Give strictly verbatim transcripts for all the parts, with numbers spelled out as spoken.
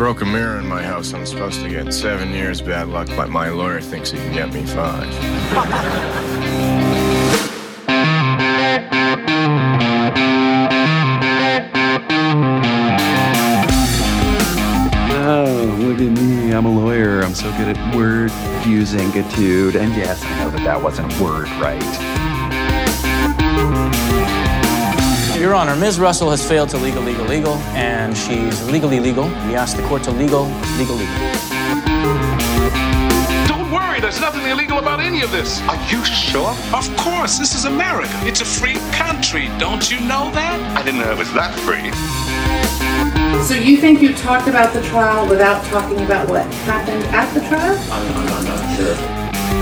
broke a mirror in my house. I'm supposed to get seven years bad luck, but my lawyer thinks he can get me five. Oh, look at me. I'm a lawyer. I'm so good at word fusingitude. And yes, I know that that wasn't word right. Your Honor, Miz Russell has failed to legal, legal, legal, and she's legally legal. We ask the court to legal, legal, legal. Don't worry, there's nothing illegal about any of this. Are you sure? Of course, this is America. It's a free country. Don't you know that? I didn't know it was that free. So you think you talked about the trial without talking about what happened at the trial? I'm, I'm, I'm not sure.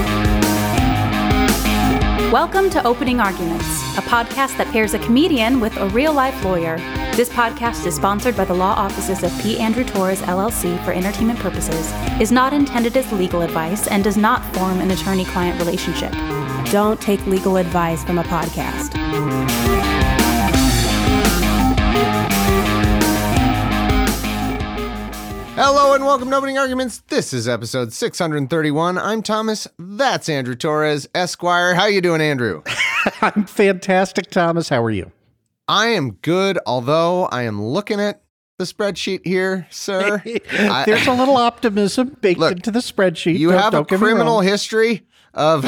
Welcome to Opening Arguments, a podcast that pairs a comedian with a real-life lawyer. This podcast is sponsored by the law offices of P. Andrew Torres, L L C for entertainment purposes, is not intended as legal advice, and does not form an attorney-client relationship. Don't take legal advice from a podcast. Hello and welcome to Opening Arguments. This is episode six hundred thirty-one. I'm Thomas. That's Andrew Torres, Esquire. How you doing, Andrew? I'm fantastic, Thomas. How are you? I am good, although I am looking at the spreadsheet here, sir. I, There's a little optimism baked look, into the spreadsheet. You don't, have don't a criminal history of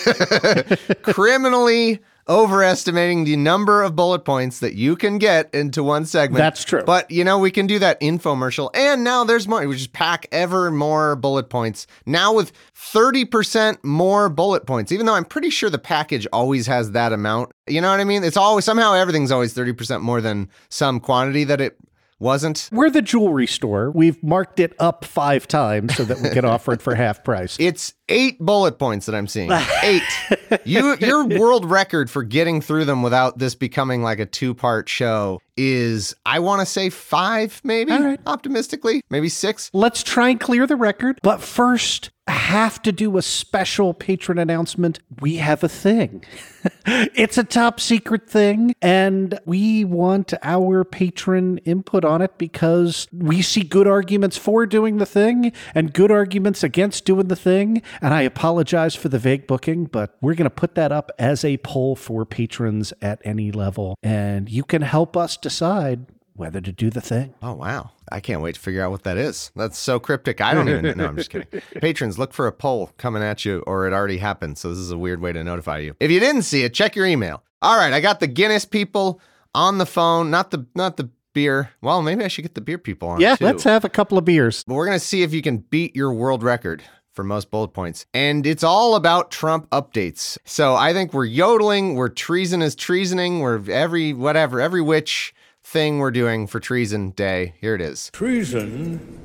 criminally overestimating the number of bullet points that you can get into one segment. That's true. But, you know, we can do that infomercial. And now there's more. We just pack ever more bullet points. Now with thirty percent more bullet points, even though I'm pretty sure the package always has that amount. You know what I mean? It's always, somehow everything's always thirty percent more than some quantity that it wasn't. We're the jewelry store. We've marked it up five times so that we can offer it for half price. It's eight bullet points that I'm seeing. Eight. You, your world record for getting through them without this becoming like a two-part show is, I want to say five, maybe, All right. optimistically, maybe six. Let's try and clear the record. But first, I have to do a special patron announcement. We have a thing. It's a top secret thing, and we want our patron input on it because we see good arguments for doing the thing and good arguments against doing the thing. And I apologize for the vague booking, but we're going to put that up as a poll for patrons at any level. And you can help us decide whether to do the thing. Oh, wow. I can't wait to figure out what that is. That's so cryptic. I don't even know. No, I'm just kidding. Patrons, look for a poll coming at you, or it already happened. So this is a weird way to notify you. If you didn't see it, check your email. All right. I got the Guinness people on the phone, not the, not the beer. Well, maybe I should get the beer people on Yeah, too. let's have a couple of beers. But we're going to see if you can beat your world record for most bullet points. And it's all about Trump updates. So I think we're yodeling, we're treason is treasoning, we're every, whatever, every which thing we're doing for Treason Day. Here it is. Treason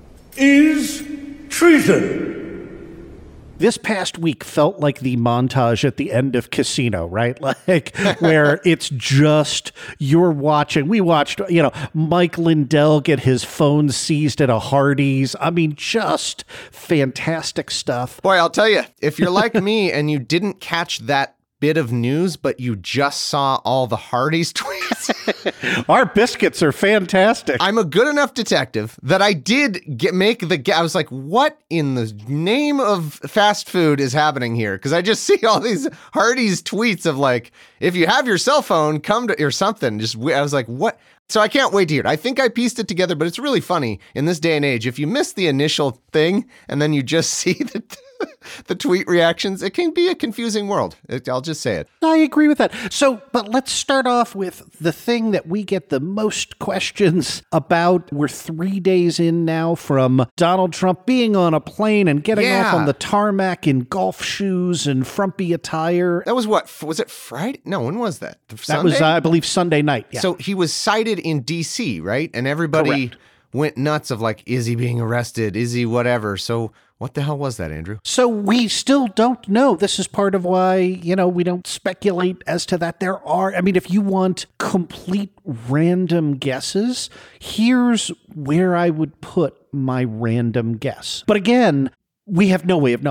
is treason. This past week felt like the montage at the end of Casino, right? Like where it's just you're watching. We watched, you know, Mike Lindell get his phone seized at a Hardee's. I mean, just fantastic stuff. Boy, I'll tell you, if you're like me and you didn't catch that bit of news, but you just saw all the Hardee's tweets. Our biscuits are fantastic. I'm a good enough detective that I did get make the, I was like, what in the name of fast food is happening here? Because I just see all these Hardee's tweets of like, if you have your cell phone, come to, or something. Just, I was like, what? So I can't wait to hear it. I think I pieced it together, but it's really funny in this day and age. If you miss the initial thing and then you just see the the tweet reactions, it can be a confusing world. It, I'll just say it. I agree with that. So, but let's start off with the thing that we get the most questions about. We're three days in now from Donald Trump being on a plane and getting Yeah. off on the tarmac in golf shoes and frumpy attire. That was what? Was it Friday? No, when was that? That Sunday? was, uh, I believe, Sunday night. Yeah. So he was cited in D C, right? And everybody Correct. went nuts of like, is he being arrested? Is he whatever? So what the hell was that, Andrew? So we still don't know. This is part of why, you know, we don't speculate as to that. There are, I mean, if you want complete random guesses, here's where I would put my random guess. But again, we have no way of knowing.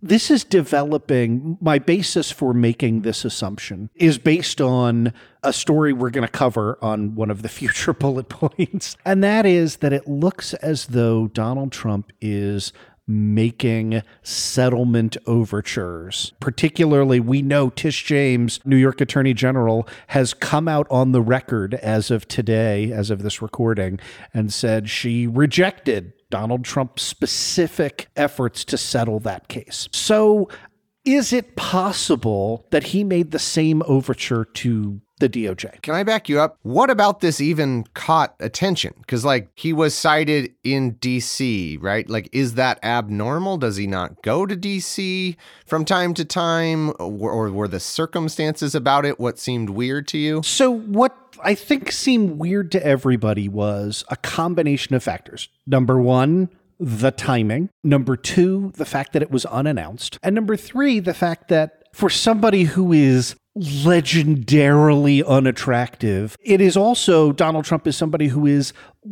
this is developing. My basis for making this assumption is based on a story we're going to cover on one of the future bullet points. And that is that it looks as though Donald Trump is making settlement overtures. Particularly, we know Tish James, New York Attorney General, has come out on the record as of today, as of this recording, and said she rejected Donald Trump's specific efforts to settle that case. So is it possible that he made the same overture to the D O J? Can I back you up? What about this even caught attention? Because, like, he was cited in D C, right? Like, is that abnormal? Does he not go to D C from time to time? Or, or were the circumstances about it what seemed weird to you? So what I think seemed weird to everybody was a combination of factors. Number one, the timing. Number two, the fact that it was unannounced. And number three, the fact that for somebody who is legendarily unattractive, it is also, Donald Trump is somebody who is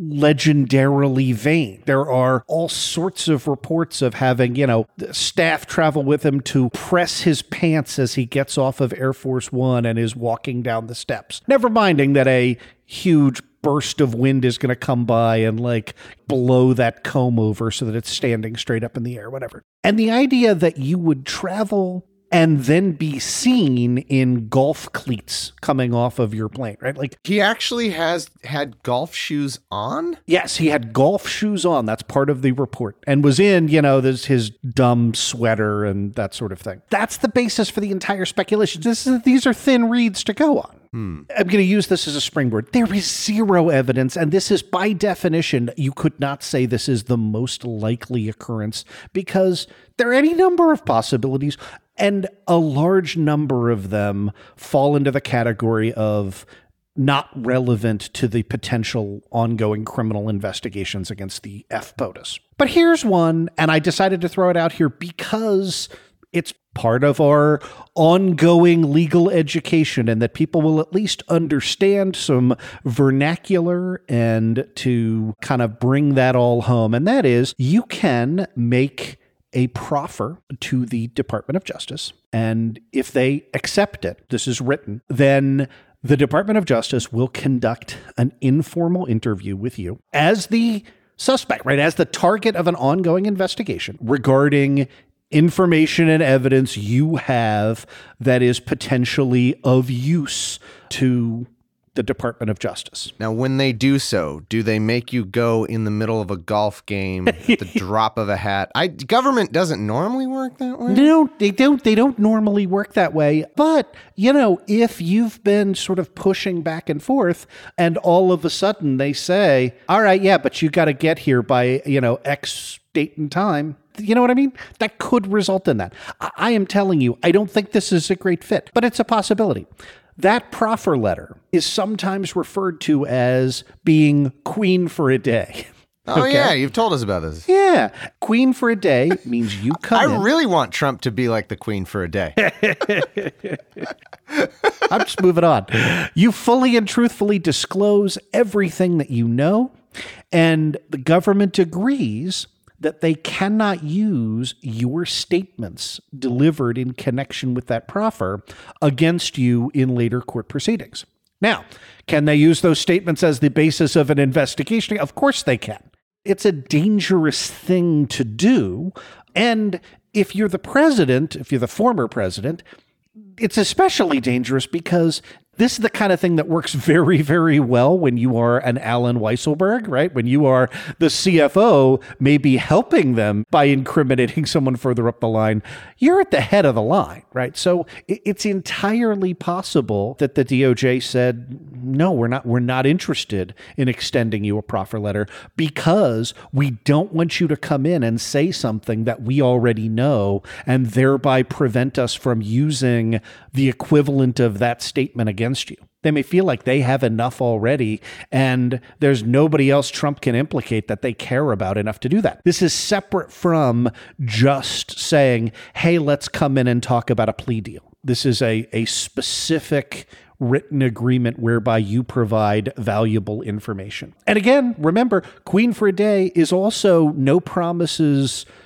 legendarily vain. There are all sorts of reports of having, you know, staff travel with him to press his pants as he gets off of Air Force One and is walking down the steps. Never minding that a huge burst of wind is going to come by and like blow that comb over so that it's standing straight up in the air, whatever. And the idea that you would travel and then be seen in golf cleats coming off of your plane, right? Like, he actually has had golf shoes on? Yes, he had golf shoes on. That's part of the report. And was in, you know, this his dumb sweater and that sort of thing. That's the basis for the entire speculation. This is, these are thin reeds to go on. Hmm. I'm going to use this as a springboard. There is zero evidence, and this is by definition, you could not say this is the most likely occurrence because there are any number of possibilities, and a large number of them fall into the category of not relevant to the potential ongoing criminal investigations against the F POTUS. But here's one, and I decided to throw it out here because it's part of our ongoing legal education and that people will at least understand some vernacular and to kind of bring that all home. And that is, you can make a proffer to the Department of Justice. And if they accept it, this is written, then the Department of Justice will conduct an informal interview with you as the suspect, right? As the target of an ongoing investigation regarding information and evidence you have that is potentially of use to the Department of Justice. Now, when they do so, do they make you go in the middle of a golf game at the drop of a hat? I government doesn't normally work that way. No, they don't. They don't normally work that way. But, you know, if you've been sort of pushing back and forth and all of a sudden they say, all right, yeah, but you got to get here by, you know, X date and time. You know what I mean? That could result in that. I, I am telling you, I don't think this is a great fit, but it's a possibility. That proffer letter is sometimes referred to as being queen for a day. Oh, okay? Yeah, you've told us about this. Yeah. Queen for a day means you come I in. really want Trump to be like the queen for a day. I'm just moving on. You fully and truthfully disclose everything that you know, and the government agrees that they cannot use your statements delivered in connection with that proffer against you in later court proceedings. Now, can they use those statements as the basis of an investigation? Of course they can. It's a dangerous thing to do. And if you're the president, if you're the former president, it's especially dangerous because this is the kind of thing that works very, very well when you are an Alan Weisselberg, right? When you are the C F O, maybe helping them by incriminating someone further up the line. You're at the head of the line, right? So it's entirely possible that the D O J said, no, we're not, we're not interested in extending you a proffer letter because we don't want you to come in and say something that we already know and thereby prevent us from using the equivalent of that statement against you. They may feel like they have enough already and there's nobody else Trump can implicate that they care about enough to do that. This is separate from just saying, hey, let's come in and talk about a plea deal. This is a, a specific written agreement whereby you provide valuable information. And again, remember, queen for a day is also no promises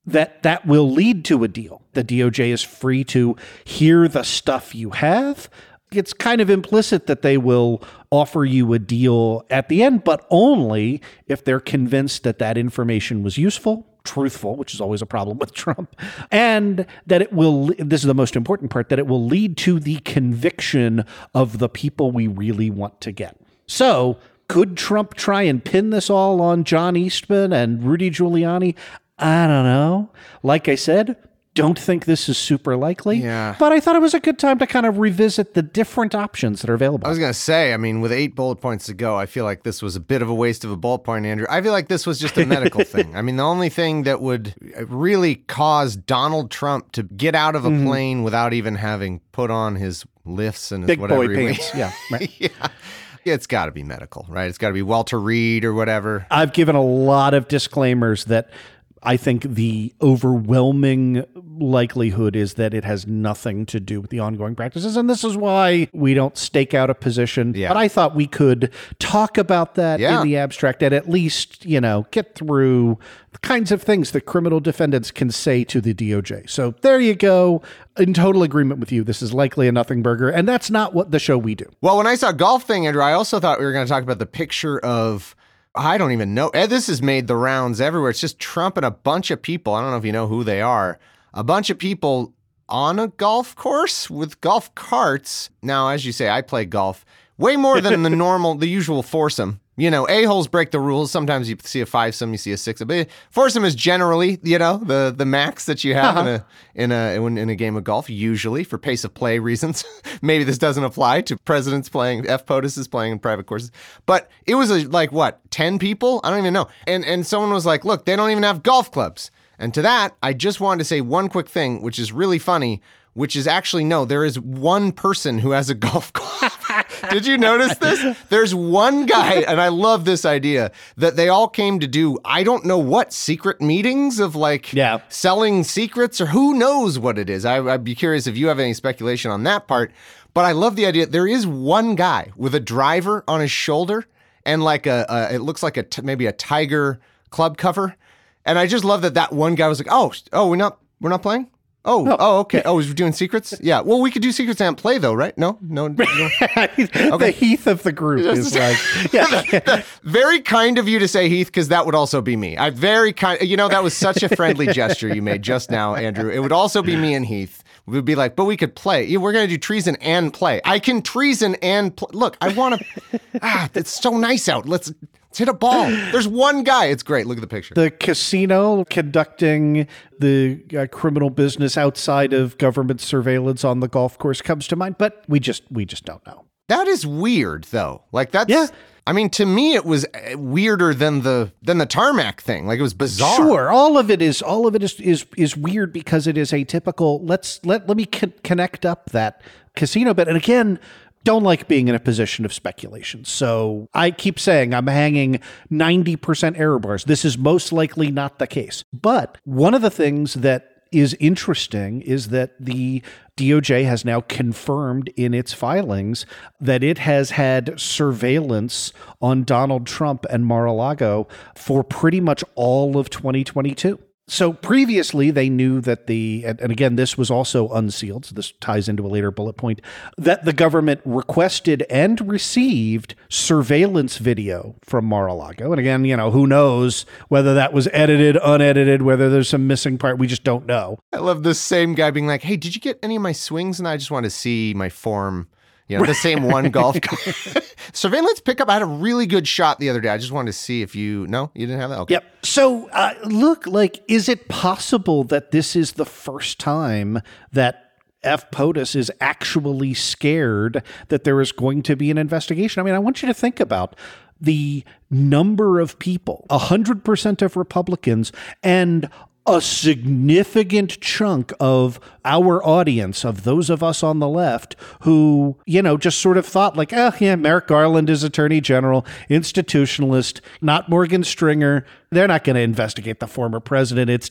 that that will lead to a deal. The D O J is free to hear the stuff you have. It's kind of implicit that they will offer you a deal at the end, but only if they're convinced that that information was useful, truthful, which is always a problem with Trump, and that it will, this is the most important part, that it will lead to the conviction of the people we really want to get. So could Trump try and pin this all on John Eastman and Rudy Giuliani? I don't know. Like I said, don't think this is super likely, yeah. But I thought it was a good time to kind of revisit the different options that are available. I was going to say, I mean, with eight bullet points to go, I feel like this was a bit of a waste of a bullet point, Andrew. I feel like this was just a medical thing. I mean, the only thing that would really cause Donald Trump to get out of a mm-hmm. plane without even having put on his lifts and his big whatever. boy pants, yeah. Right. yeah. It's got to be medical, right? It's got to be Walter Reed or whatever. I've given a lot of disclaimers that I think the overwhelming likelihood is that it has nothing to do with the ongoing practices. And this is why we don't stake out a position. Yeah. But I thought we could talk about that yeah. in the abstract and at least, you know, get through the kinds of things that criminal defendants can say to the D O J. So there you go. In total agreement with you. This is likely a nothing burger. And that's not what the show we do. Well, when I saw golf thing, Andrew, I also thought we were going to talk about the picture of, I don't even know. This has made the rounds everywhere. It's just Trump and a bunch of people. I don't know if you know who they are. A bunch of people on a golf course with golf carts. Now, as you say, I play golf way more than the normal, the usual foursome. You know, a-holes break the rules. Sometimes you see a five-some, you see a six. But foursome is generally, you know, the the max that you have uh-huh. in a in a in a game of golf. Usually for pace of play reasons. Maybe this doesn't apply to presidents playing. F POTUS is playing in private courses. But it was a, like what ten people? I don't even know. And and someone was like, look, they don't even have golf clubs. And to that, I just wanted to say one quick thing, which is really funny. Which is actually, no, there is one person who has a golf club. Did you notice this? There's one guy, and I love this idea, that they all came to do, I don't know what, secret meetings of like yeah. selling secrets, or who knows what it is. I, I'd be curious if you have any speculation on that part. But I love the idea. There is one guy with a driver on his shoulder and like a, a it looks like a t- maybe a Tiger club cover. And I just love that that one guy was like, oh, oh, we're not, we're not playing? Oh, no. oh, okay. Oh, we're doing secrets? Yeah. Well, we could do secrets and play, though, right? No? No? no. Okay. The Heath of the group is like... Yeah. the, the, very kind of you to say Heath, because that would also be me. I very kind... You know, that was such a friendly gesture you made just now, Andrew. It would also be me and Heath. We would be like, but we could play. Yeah, we're going to do treason and play. I can treason and play. Look, I want to... ah, it's so nice out. Let's... Let's hit a ball. There's one guy. It's great. Look at the picture. The casino conducting the uh, criminal business outside of government surveillance on the golf course comes to mind, but we just we just don't know. That is weird, though. Like that's. Yeah. I mean, to me, it was weirder than the than the tarmac thing. Like it was bizarre. Sure, all of it is all of it is is is weird because it is atypical. Let's let let me con- connect up that casino bit, and again. Don't like being in a position of speculation. So I keep saying I'm hanging ninety percent error bars. This is most likely not the case. But one of the things that is interesting is that the D O J has now confirmed in its filings that it has had surveillance on Donald Trump and Mar-a-Lago for pretty much all of twenty twenty-two. So previously, they knew that the, and again, this was also unsealed, so this ties into a later bullet point, that the government requested and received surveillance video from Mar-a-Lago. And again, you know, who knows whether that was edited, unedited, whether there's some missing part, we just don't know. I love this same guy being like, hey, did you get any of my swings? And I just want to see my form. You know, the same one golf surveillance pickup. I had a really good shot the other day. I just wanted to see if you, no, you didn't have that? Okay. Yep. So uh, look, like, is it possible that this is the first time that F POTUS is actually scared that there is going to be an investigation? I mean, I want you to think about the number of people, one hundred percent of Republicans, and a significant chunk of our audience, of those of us on the left who, you know, just sort of thought like, oh, yeah, Merrick Garland is Attorney General, institutionalist, not Morgan Stringer. They're not going to investigate the former president. It's done.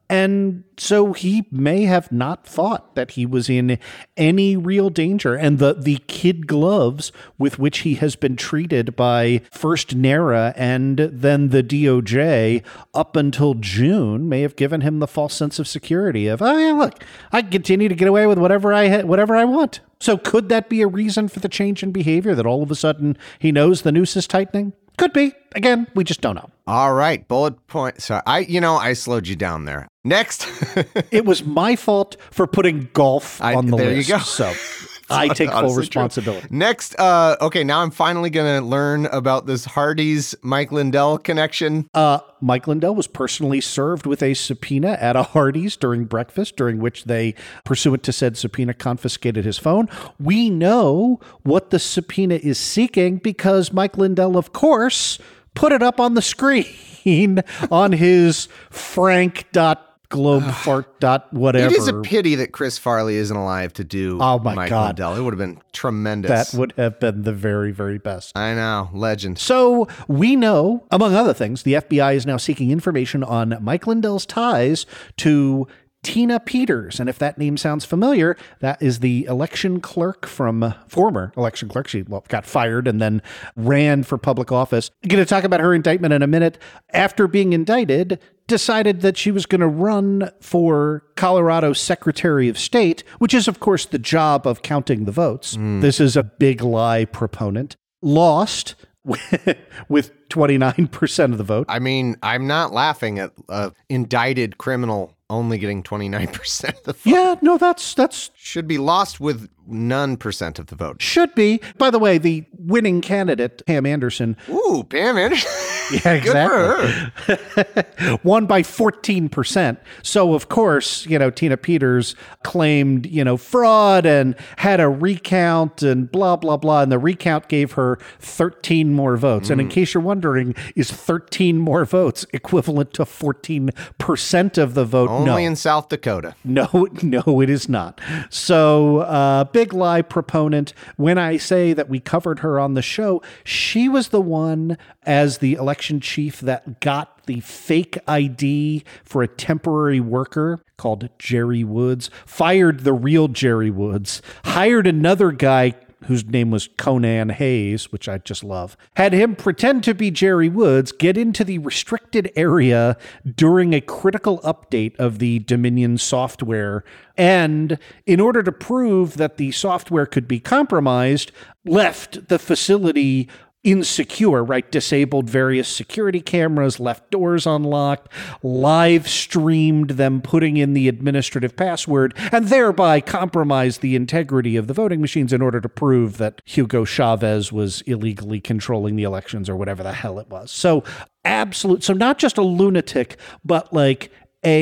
And so he may have not thought that he was in any real danger. And the, the kid gloves with which he has been treated by first NARA and then the D O J up until June may have given him the false sense of security of, oh yeah, look, I can continue to get away with whatever I ha- whatever I want. So could that be a reason for the change in behavior, that all of a sudden he knows the noose is tightening? Could be. Again, we just don't know. All right, bullet point. Sorry, I, you know, I slowed you down there. Next. It was my fault for putting golf I, on the there list. There you go. So I take full responsibility. True. Next, uh, okay, now I'm finally going to learn about this Hardee's Mike Lindell connection. Uh, Mike Lindell was personally served with a subpoena at a Hardee's during breakfast, during which they, pursuant to said subpoena, confiscated his phone. We know what the subpoena is seeking because Mike Lindell, of course, put it up on the screen on his frank dot globefart dot whatever. It is a pity that Chris Farley isn't alive to do oh my Mike God. Lindell. It would have been tremendous. That would have been the very, very best. I know. Legend. So we know, among other things, the F B I is now seeking information on Mike Lindell's ties to Tina Peters. And if that name sounds familiar, that is the election clerk from, former election clerk. She well, got fired and then ran for public office. I'm going to talk about her indictment in a minute. After being indicted, decided that she was going to run for Colorado Secretary of State, which is, of course, the job of counting the votes. Mm. This is a big lie proponent. Lost with twenty-nine percent of the vote. I mean, I'm not laughing at an indicted criminal only getting twenty-nine percent of the vote. Yeah, no, that's that's should be lost with none percent of the vote. Should be. By the way, the winning candidate, Pam Anderson. Ooh, Pam Anderson. Yeah, exactly. Good for her. Won by fourteen percent. So, of course, you know, Tina Peters claimed, you know, fraud and had a recount and blah, blah, blah. And the recount gave her thirteen more votes. Mm. And in case you're wondering, is thirteen more votes equivalent to fourteen percent of the vote? Only no. in South Dakota. No, no, it is not. So, uh, big lie proponent. When I say that we covered her on the show, she was the one as the election chief that got the fake I D for a temporary worker called Jerry Woods, fired the real Jerry Woods, hired another guy whose name was Conan Hayes, which I just love, had him pretend to be Jerry Woods, get into the restricted area during a critical update of the Dominion software, and in order to prove that the software could be compromised, left the facility insecure, right? Disabled various security cameras, left doors unlocked, live streamed them putting in the administrative password, and thereby compromised the integrity of the voting machines in order to prove that Hugo Chavez was illegally controlling the elections or whatever the hell it was. So absolute, so not just a lunatic, but like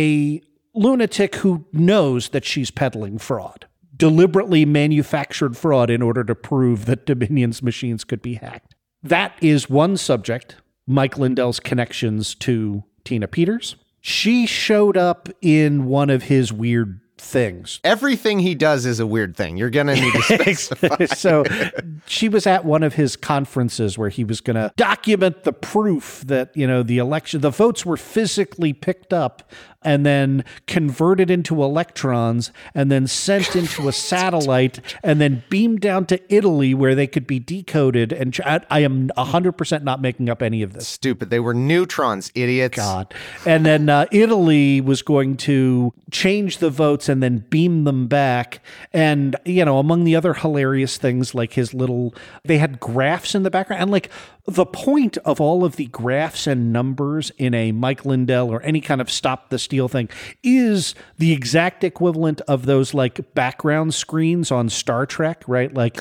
a lunatic who knows that she's peddling fraud. Deliberately manufactured fraud in order to prove that Dominion's machines could be hacked. That is one subject, Mike Lindell's connections to Tina Peters. She showed up in one of his weird things. Everything he does is a weird thing. You're going to need to specify. So she was at one of his conferences where he was going to document the proof that, you know, the election, the votes were physically picked up and then converted into electrons and then sent into a satellite and then beamed down to Italy where they could be decoded. And I, I am one hundred percent not making up any of this. Stupid. They were neutrons, idiots. God. And then uh, Italy was going to change the votes and then beam them back. And, you know, among the other hilarious things, like his little, they had graphs in the background. And like the point of all of the graphs and numbers in a Mike Lindell or any kind of stop the steal thing is the exact equivalent of those like background screens on Star Trek, right? Like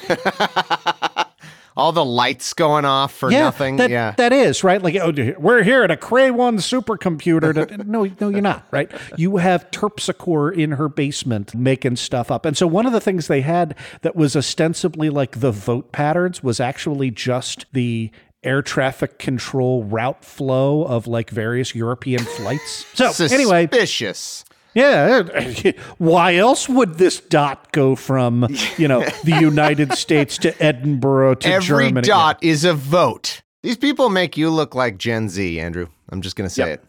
all the lights going off for yeah, nothing. That, yeah, that is right. Like, oh, we're here at a Cray one supercomputer. To, no, no, you're not. Right. You have Terpsichore in her basement making stuff up. And so one of the things they had that was ostensibly like the vote patterns was actually just the air traffic control route flow of like various European flights. So anyway, suspicious. Yeah. Why else would this dot go from, you know, the United States to Edinburgh to Every Germany? Every dot is a vote. These people make you look like Gen Z, Andrew. I'm just going to say yep. it.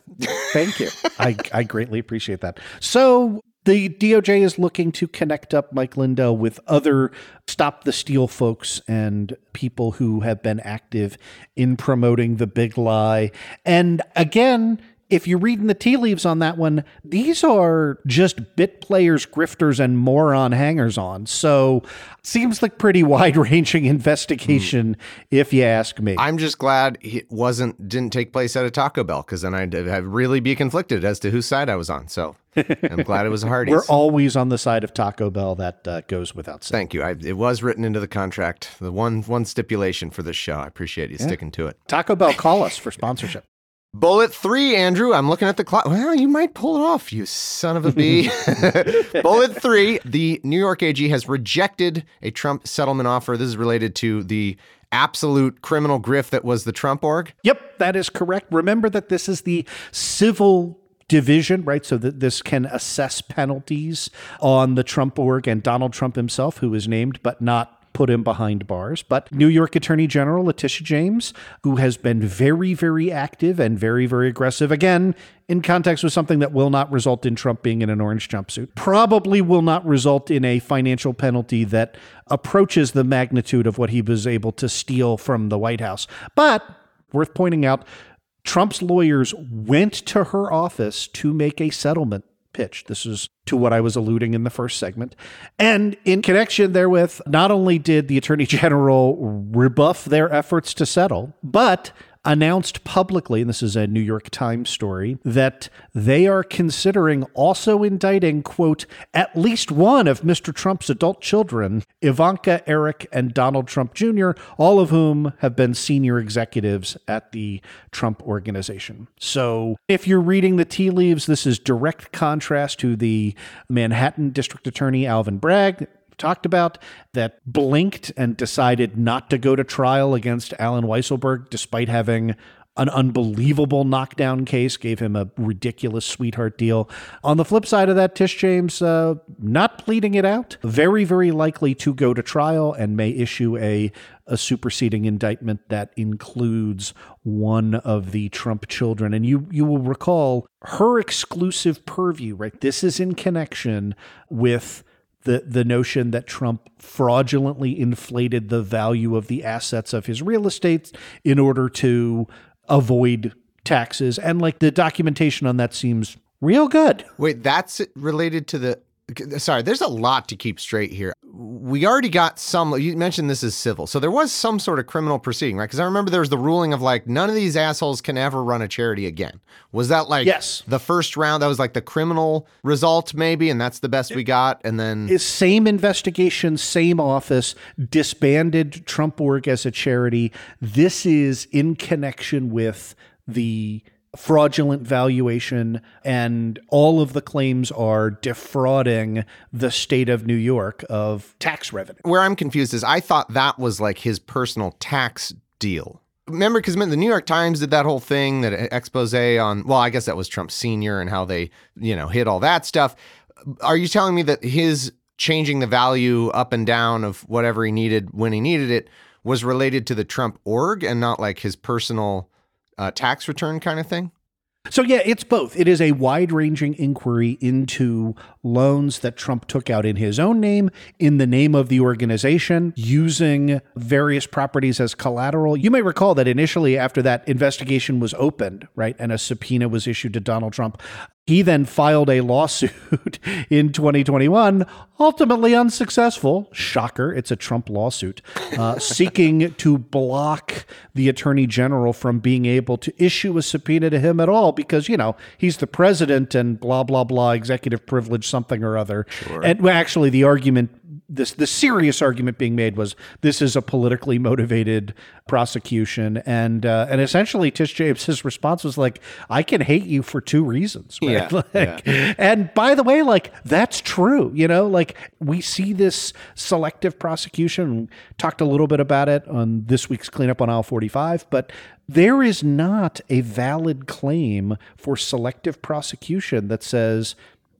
Thank you. I, I greatly appreciate that. So the D O J is looking to connect up Mike Lindell with other Stop the Steal folks and people who have been active in promoting the big lie. And again, if you're reading the tea leaves on that one, these are just bit players, grifters, and moron hangers-on. So seems like pretty wide-ranging investigation, mm. if you ask me. I'm just glad it wasn't didn't take place at a Taco Bell, because then I'd, I'd really be conflicted as to whose side I was on. So I'm glad it was a Hardee's. We're always on the side of Taco Bell. That uh, goes without saying. Thank you. I, it was written into the contract, the one one stipulation for this show. I appreciate you yeah. sticking to it. Taco Bell, call us for sponsorship. Bullet three, Andrew. I'm looking at the clock. Well, you might pull it off, you son of a bee. Bullet three, the New York A G has rejected a Trump settlement offer. This is related to the absolute criminal grift that was the Trump org. Yep, that is correct. Remember that this is the civil division, right? So that this can assess penalties on the Trump org and Donald Trump himself, who is named but not put him behind bars. But New York Attorney General Letitia James, who has been very, very active and very, very aggressive, again, in context with something that will not result in Trump being in an orange jumpsuit, probably will not result in a financial penalty that approaches the magnitude of what he was able to steal from the White House. But worth pointing out, Trump's lawyers went to her office to make a settlement pitch. This is to what I was alluding in the first segment. And in connection therewith, not only did the Attorney General rebuff their efforts to settle, but announced publicly, and this is a New York Times story, that they are considering also indicting, quote, at least one of Mister Trump's adult children, Ivanka, Eric, and Donald Trump Junior, all of whom have been senior executives at the Trump organization. So if you're reading the tea leaves, this is direct contrast to the Manhattan District Attorney Alvin Bragg, talked about, that blinked and decided not to go to trial against Alan Weisselberg despite having an unbelievable knockdown case, gave him a ridiculous sweetheart deal. On the flip side of that, Tish James, uh, not pleading it out, very, very likely to go to trial and may issue a, a superseding indictment that includes one of the Trump children. And you, you will recall her exclusive purview, right? This is in connection with The, the notion that Trump fraudulently inflated the value of the assets of his real estate in order to avoid taxes. And like the documentation on that seems real good. Wait, that's related to the... Sorry, there's a lot to keep straight here. We already got some... You mentioned this is civil. So there was some sort of criminal proceeding, right? Because I remember there was the ruling of like, none of these assholes can ever run a charity again. Was that like yes. the first round? That was like the criminal result maybe, and that's the best we got? And then... Is same investigation, same office, disbanded Trump org as a charity. This is in connection with the fraudulent valuation, and all of the claims are defrauding the state of New York of tax revenue. Where I'm confused is I thought that was like his personal tax deal. Remember, because the New York Times did that whole thing, that expose on, well, I guess that was Trump Senior and how they, you know, hid all that stuff. Are you telling me that his changing the value up and down of whatever he needed when he needed it was related to the Trump org and not like his personal Uh, tax return kind of thing? So yeah, it's both. It is a wide-ranging inquiry into loans that Trump took out in his own name, in the name of the organization, using various properties as collateral. You may recall that initially after that investigation was opened, right, and a subpoena was issued to Donald Trump, he then filed a lawsuit in twenty twenty-one, ultimately unsuccessful. Shocker, it's a Trump lawsuit, uh, seeking to block the attorney general from being able to issue a subpoena to him at all because, you know, he's the president and blah, blah, blah, executive privilege, something or other. Sure. And well, actually, the argument, this the serious argument being made was this is a politically motivated prosecution. And uh, and essentially, Tish James's response was like, I can hate you for two reasons. Right? Yeah, like, yeah. And by the way, like, that's true. You know, like we see this selective prosecution. We talked a little bit about it on this week's Cleanup on aisle forty-five, but there is not a valid claim for selective prosecution that says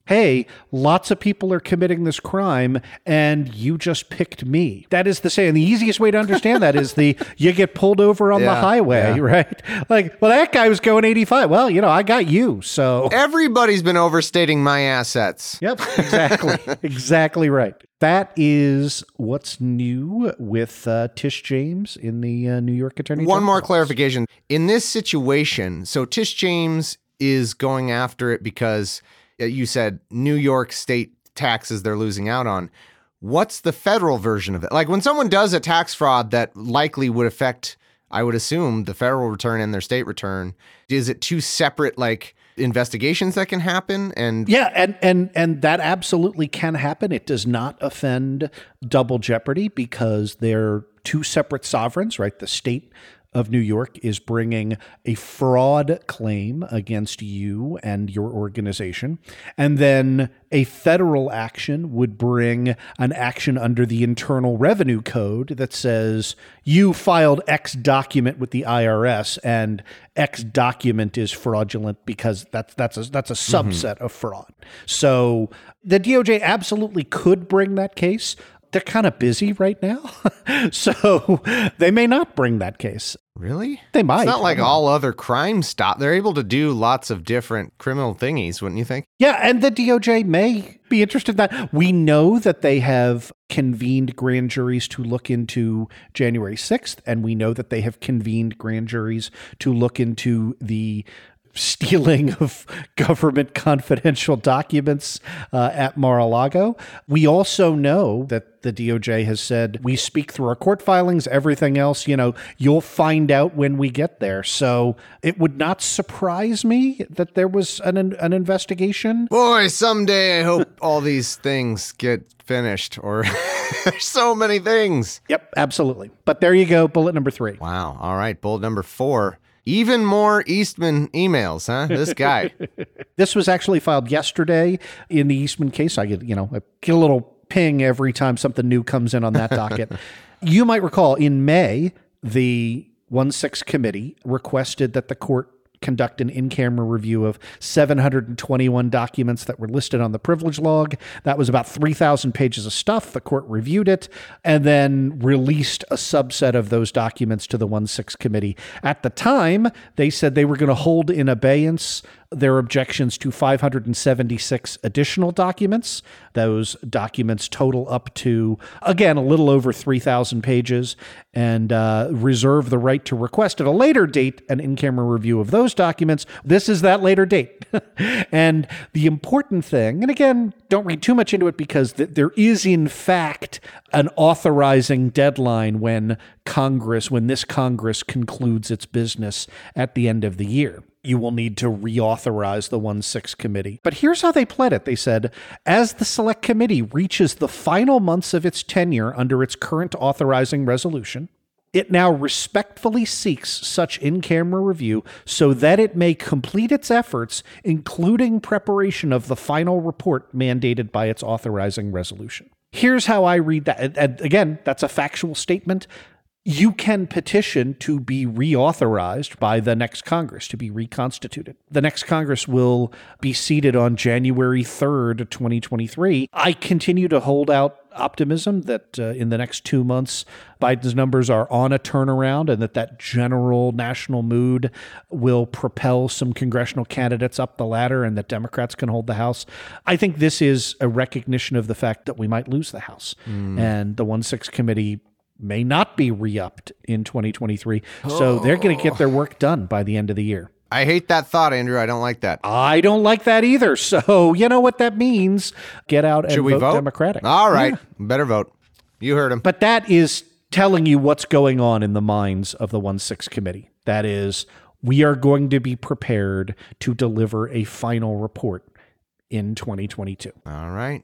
hey, lots of people are committing this crime and you just picked me. That is the saying. The easiest way to understand that is the, you get pulled over on Yeah, the highway, yeah. right? Like, well, that guy was going eighty-five. Well, you know, I got you. So Everybody's been overstating my assets. Yep, exactly. exactly right. That is what's new with uh, Tish James in the uh, New York Attorney General. One more clarification. In this situation, so Tish James is going after it because uh, you said New York state taxes they're losing out on. What's the federal version of it? Like when someone does a tax fraud that likely would affect, I would assume, the federal return and their state return, is it two separate, like, investigations that can happen? And yeah, and and and that absolutely can happen. It does not offend double jeopardy because they're two separate sovereigns, right? The state of New York is bringing a fraud claim against you and your organization. And then a federal action would bring an action under the Internal Revenue Code that says you filed X document with the I R S and X document is fraudulent because that's that's a, that's a subset mm-hmm. of fraud. So the D O J absolutely could bring that case. They're kind of busy right now, so they may not bring that case. Really? They might. It's not like all other crime stop. They're able to do lots of different criminal thingies, wouldn't you think? Yeah, and the D O J may be interested in that. We know that they have convened grand juries to look into January sixth, and we know that they have convened grand juries to look into the stealing of government confidential documents uh, at Mar-a-Lago. We also know that the D O J has said, we speak through our court filings, everything else, you know, you'll find out when we get there. So it would not surprise me that there was an an investigation. Boy, someday I hope all these things get finished, or there's so many things. Yep, absolutely. But there you go, bullet number three. Wow. All right, bullet number four. Even more Eastman emails, huh? This guy. This was actually filed yesterday in the Eastman case. I get, you know, I get a little ping every time something new comes in on that docket. You might recall in May, the one six committee requested that the court conduct an in-camera review of seven hundred twenty-one documents that were listed on the privilege log. That was about three thousand pages of stuff. The court reviewed it and then released a subset of those documents to the one six committee. At the time, they said they were going to hold in abeyance their objections to five hundred seventy-six additional documents. Those documents total up to, again, a little over three thousand pages, and uh, reserve the right to request at a later date an in-camera review of those documents. This is that later date. And the important thing, and again, don't read too much into it because th- there is, in fact, an authorizing deadline when Congress, when this Congress concludes its business at the end of the year. You will need to reauthorize the one six committee. But here's how they pled it. They said, as the select committee reaches the final months of its tenure under its current authorizing resolution, it now respectfully seeks such in-camera review so that it may complete its efforts, including preparation of the final report mandated by its authorizing resolution. Here's how I read that. And again, that's a factual statement. You can petition to be reauthorized by the next Congress, to be reconstituted. The next Congress will be seated on January third, twenty twenty-three. I continue to hold out optimism that uh, in the next two months, Biden's numbers are on a turnaround and that that general national mood will propel some congressional candidates up the ladder and that Democrats can hold the House. I think this is a recognition of the fact that we might lose the House. Mm. And the one six committee may not be re-upped in twenty twenty-three. Oh. So they're going to get their work done by the end of the year. I hate that thought, Andrew. I don't like that. I don't like that either. So you know what that means. Get out and Should we vote, vote Democratic. All right. Yeah. Better vote. You heard him. But that is telling you what's going on in the minds of the one six committee. That is, we are going to be prepared to deliver a final report in twenty twenty-two. All right.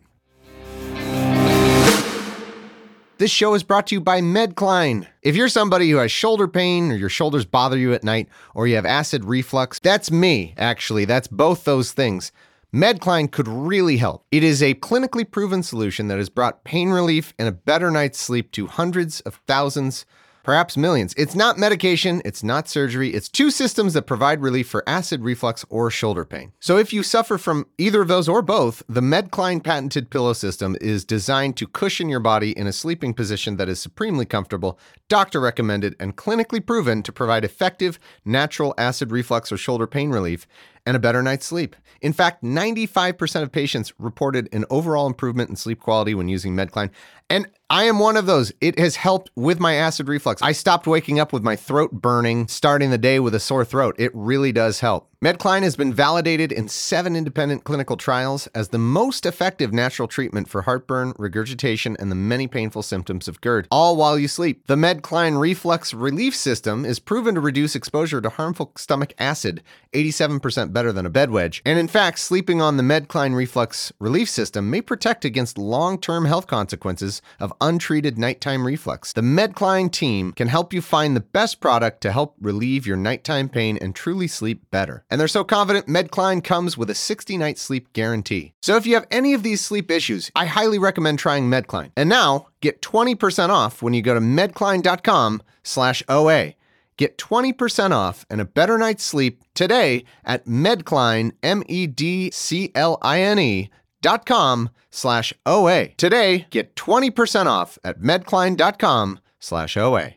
This show is brought to you by Medcline. If you're somebody who has shoulder pain or your shoulders bother you at night or you have acid reflux, that's me, actually. That's both those things. Medcline could really help. It is a clinically proven solution that has brought pain relief and a better night's sleep to hundreds of thousands perhaps millions. It's not medication, it's not surgery, it's two systems that provide relief for acid reflux or shoulder pain. So if you suffer from either of those or both, the Medcline patented pillow system is designed to cushion your body in a sleeping position that is supremely comfortable, doctor recommended, and clinically proven to provide effective, natural acid reflux or shoulder pain relief and a better night's sleep. In fact, ninety-five percent of patients reported an overall improvement in sleep quality when using Medcline. And I am one of those. It has helped with my acid reflux. I stopped waking up with my throat burning, starting the day with a sore throat. It really does help. Medcline has been validated in seven independent clinical trials as the most effective natural treatment for heartburn, regurgitation, and the many painful symptoms of GERD, all while you sleep. The Medcline Reflux Relief System is proven to reduce exposure to harmful stomach acid, eighty-seven percent better than a bed wedge. And in fact, sleeping on the Medcline Reflux Relief System may protect against long-term health consequences of untreated nighttime reflux. The Medcline team can help you find the best product to help relieve your nighttime pain and truly sleep better. And they're so confident, Medcline comes with a sixty-night sleep guarantee. So if you have any of these sleep issues, I highly recommend trying Medcline. And now, get twenty percent off when you go to medcline.com slash OA. Get twenty percent off and a better night's sleep today at Medcline, M-E-D-C-L-I-N-E dot com slash OA. Today, get twenty percent off at medcline.com slash OA.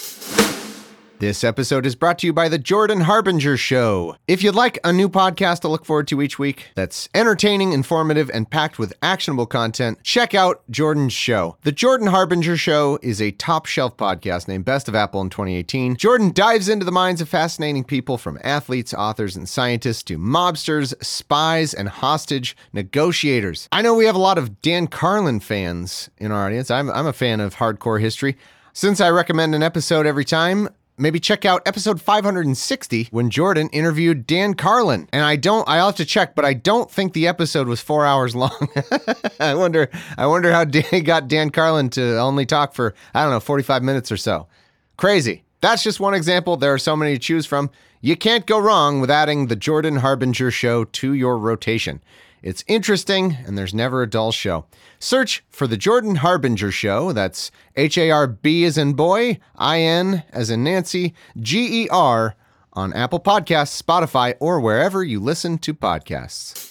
This episode is brought to you by The Jordan Harbinger Show. If you'd like a new podcast to look forward to each week that's entertaining, informative, and packed with actionable content, check out Jordan's show. The Jordan Harbinger Show is a top-shelf podcast named Best of Apple in twenty eighteen. Jordan dives into the minds of fascinating people from athletes, authors, and scientists to mobsters, spies, and hostage negotiators. I know we have a lot of Dan Carlin fans in our audience. I'm, I'm a fan of hardcore history. Since I recommend an episode every time, maybe check out episode five hundred sixty when Jordan interviewed Dan Carlin. And I don't, I'll have to check, but I don't think the episode was four hours long. I wonder, I wonder how Dan got Dan Carlin to only talk for, I don't know, forty-five minutes or so. Crazy. That's just one example. There are so many to choose from. You can't go wrong with adding the Jordan Harbinger Show to your rotation. It's interesting, and there's never a dull show. Search for The Jordan Harbinger Show. That's H A R B as in boy, I N as in Nancy, G E R on Apple Podcasts, Spotify, or wherever you listen to podcasts.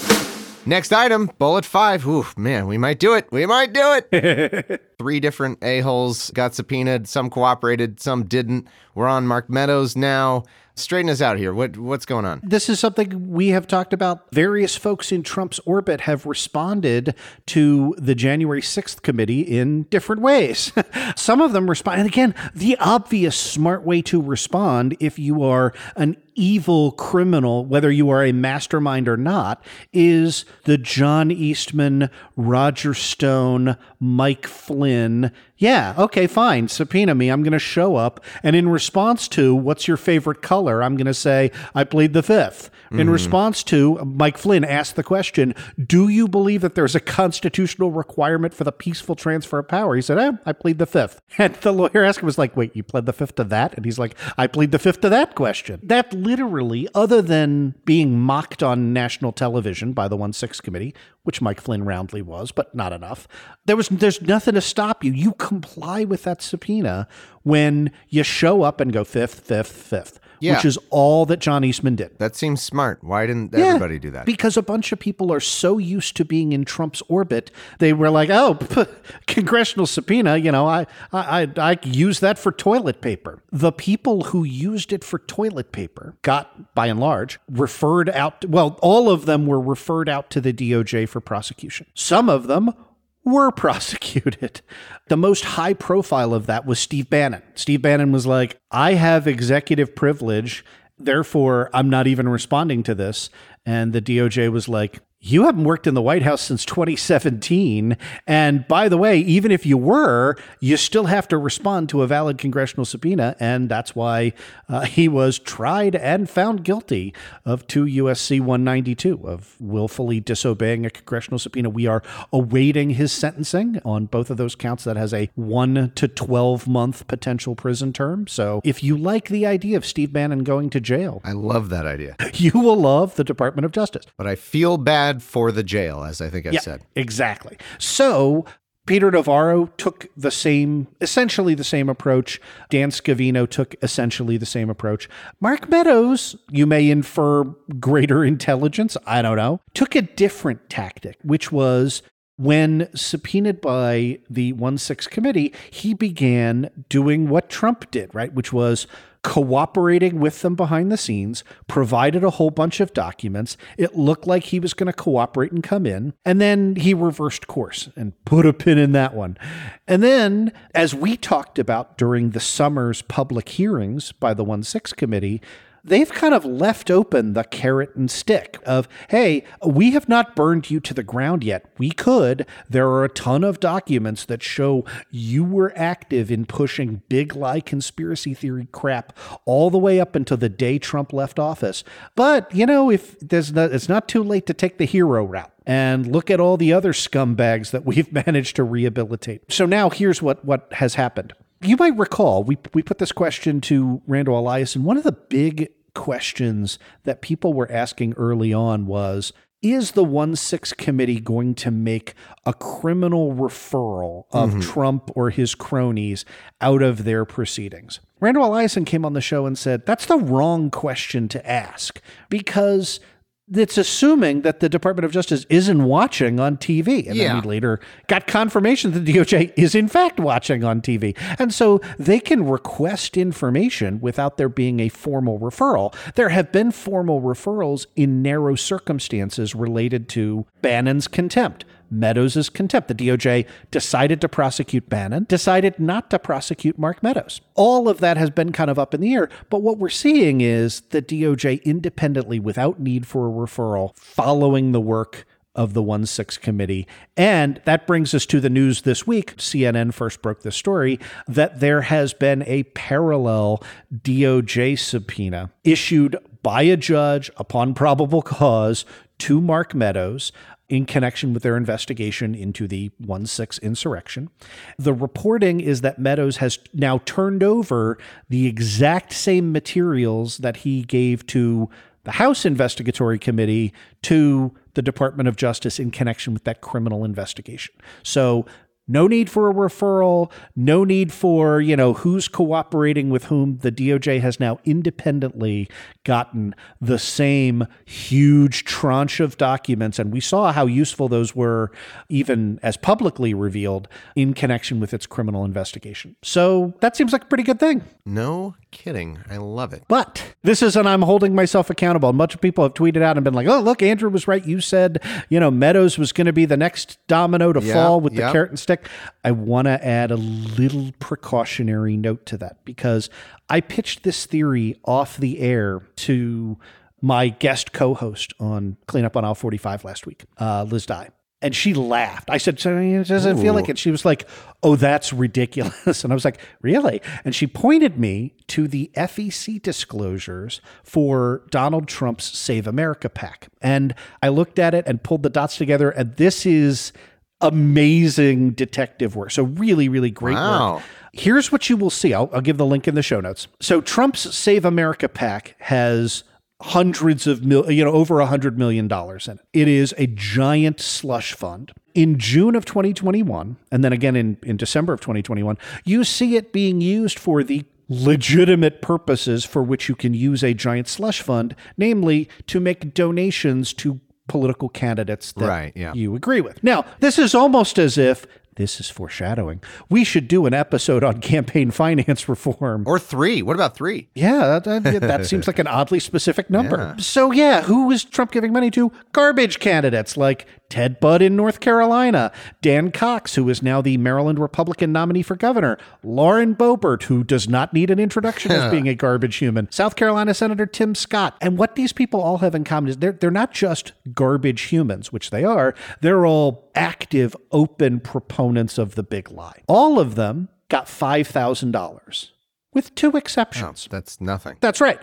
Next item, bullet five. Ooh, man, we might do it. We might do it. Three different a-holes got subpoenaed. Some cooperated, some didn't. We're on Mark Meadows now. Straighten us out here. What What's going on? This is something we have talked about. Various folks in Trump's orbit have responded to the January sixth committee in different ways. Some of them respond. And again, the obvious smart way to respond if you are an evil criminal, whether you are a mastermind or not, is the John Eastman, Roger Stone, Mike Flynn. Yeah, okay, fine. Subpoena me. I'm going to show up. And in response to, what's your favorite color? I'm going to say, I plead the fifth. In mm-hmm. response to, Mike Flynn asked the question, do you believe that there's a constitutional requirement for the peaceful transfer of power? He said, eh, I plead the fifth. And the lawyer asked him, was like, wait, you pled the fifth to that? And he's like, I plead the fifth to that question. That literally, other than being mocked on national television by the one six committee, which Mike Flynn roundly was, but not enough, there was there's nothing to stop you. You comply with that subpoena when you show up and go fifth, fifth, fifth. Yeah. Which is all that John Eastman did. That seems smart. Why didn't yeah, everybody do that? Because a bunch of people are so used to being in Trump's orbit, they were like, oh, p- congressional subpoena, you know, I, I, I, I use that for toilet paper. The people who used it for toilet paper got, by and large, referred out, well, all of them were referred out to the D O J for prosecution. Some of them were prosecuted. The most high profile of that was Steve Bannon. Steve Bannon was like, I have executive privilege, therefore I'm not even responding to this. And the D O J was like, you haven't worked in the White House since twenty seventeen. And by the way, even if you were, you still have to respond to a valid congressional subpoena. And that's why uh, he was tried and found guilty of two U S C one ninety-two of willfully disobeying a congressional subpoena. We are awaiting his sentencing on both of those counts. That has a one to twelve month potential prison term. So if you like the idea of Steve Bannon going to jail, I love that idea. You will love the Department of Justice. But I feel bad for the jail, as I think I yeah, said. Exactly. So Peter Navarro took the same, essentially the same approach. Dan Scavino took essentially the same approach. Mark Meadows, you may infer greater intelligence, I don't know, took a different tactic, which was when subpoenaed by the one six committee, he began doing what Trump did, right? Which was cooperating with them behind the scenes, provided a whole bunch of documents. It looked like he was going to cooperate and come in. And then he reversed course and put a pin in that one. And then, as we talked about during the summer's public hearings by the one six committee, they've kind of left open the carrot and stick of, hey, we have not burned you to the ground yet. We could. There are a ton of documents that show you were active in pushing big lie conspiracy theory crap all the way up until the day Trump left office. But, you know, if there's not, it's not too late to take the hero route and look at all the other scumbags that we've managed to rehabilitate. So now here's what, what has happened. You might recall, we we put this question to Randall Eliason. One of the big questions that people were asking early on was, is the one six committee going to make a criminal referral of mm-hmm. Trump or his cronies out of their proceedings? Randall Eliason came on the show and said, that's the wrong question to ask, because it's assuming that the Department of Justice isn't watching on T V. And yeah. then we later got confirmation that the D O J is in fact watching on T V. And so they can request information without there being a formal referral. There have been formal referrals in narrow circumstances related to Bannon's contempt, Meadows' contempt. The D O J decided to prosecute Bannon, decided not to prosecute Mark Meadows. All of that has been kind of up in the air. But what we're seeing is the D O J independently, without need for a referral, following the work of the one six committee. And that brings us to the news this week. C N N first broke this story that there has been a parallel D O J subpoena issued by a judge upon probable cause to Mark Meadows in connection with their investigation into the one six insurrection. The reporting is that Meadows has now turned over the exact same materials that he gave to the House Investigatory Committee to the Department of Justice in connection with that criminal investigation. So no need for a referral, no need for, you know, who's cooperating with whom. The D O J has now independently gotten the same huge tranche of documents. And we saw how useful those were, even as publicly revealed, in connection with its criminal investigation. So that seems like a pretty good thing. No kidding. I love it. But this is an I'm holding myself accountable. A bunch of people have tweeted out and been like, oh, look, Andrew was right. You said, you know, Meadows was going to be the next domino to yep, fall with yep. the carrot and stick. I want to add a little precautionary note to that, because I pitched this theory off the air to my guest co-host on Cleanup on Aisle forty-five last week, uh, Liz Dye. And she laughed. I said, so it doesn't Ooh. feel like it. She was like, oh, that's ridiculous. And I was like, really? And she pointed me to the F E C disclosures for Donald Trump's Save America PAC. And I looked at it and pulled the dots together. And this is amazing detective work. So really, really great wow. work. Here's what you will see. I'll, I'll give the link in the show notes. So Trump's Save America PAC has hundreds of mil, you know, over a hundred million dollars in it. It is a giant slush fund. In June of twenty twenty-one, and then again in, in December of twenty twenty-one, you see it being used for the legitimate purposes for which you can use a giant slush fund, namely to make donations to political candidates that right, yeah. you agree with. Now, this is almost as if this is foreshadowing. We should do an episode on campaign finance reform. Or three. What about three? Yeah, that, that, that seems like an oddly specific number. Yeah. So yeah, who is Trump giving money to? Garbage candidates like Ted Budd in North Carolina, Dan Cox, who is now the Maryland Republican nominee for governor, Lauren Boebert, who does not need an introduction as being a garbage human, South Carolina Senator Tim Scott. And what these people all have in common is they're, they're not just garbage humans, which they are. They're all active, open proponents of the big lie. All of them got five thousand dollars with two exceptions. Oh, that's nothing. That's right.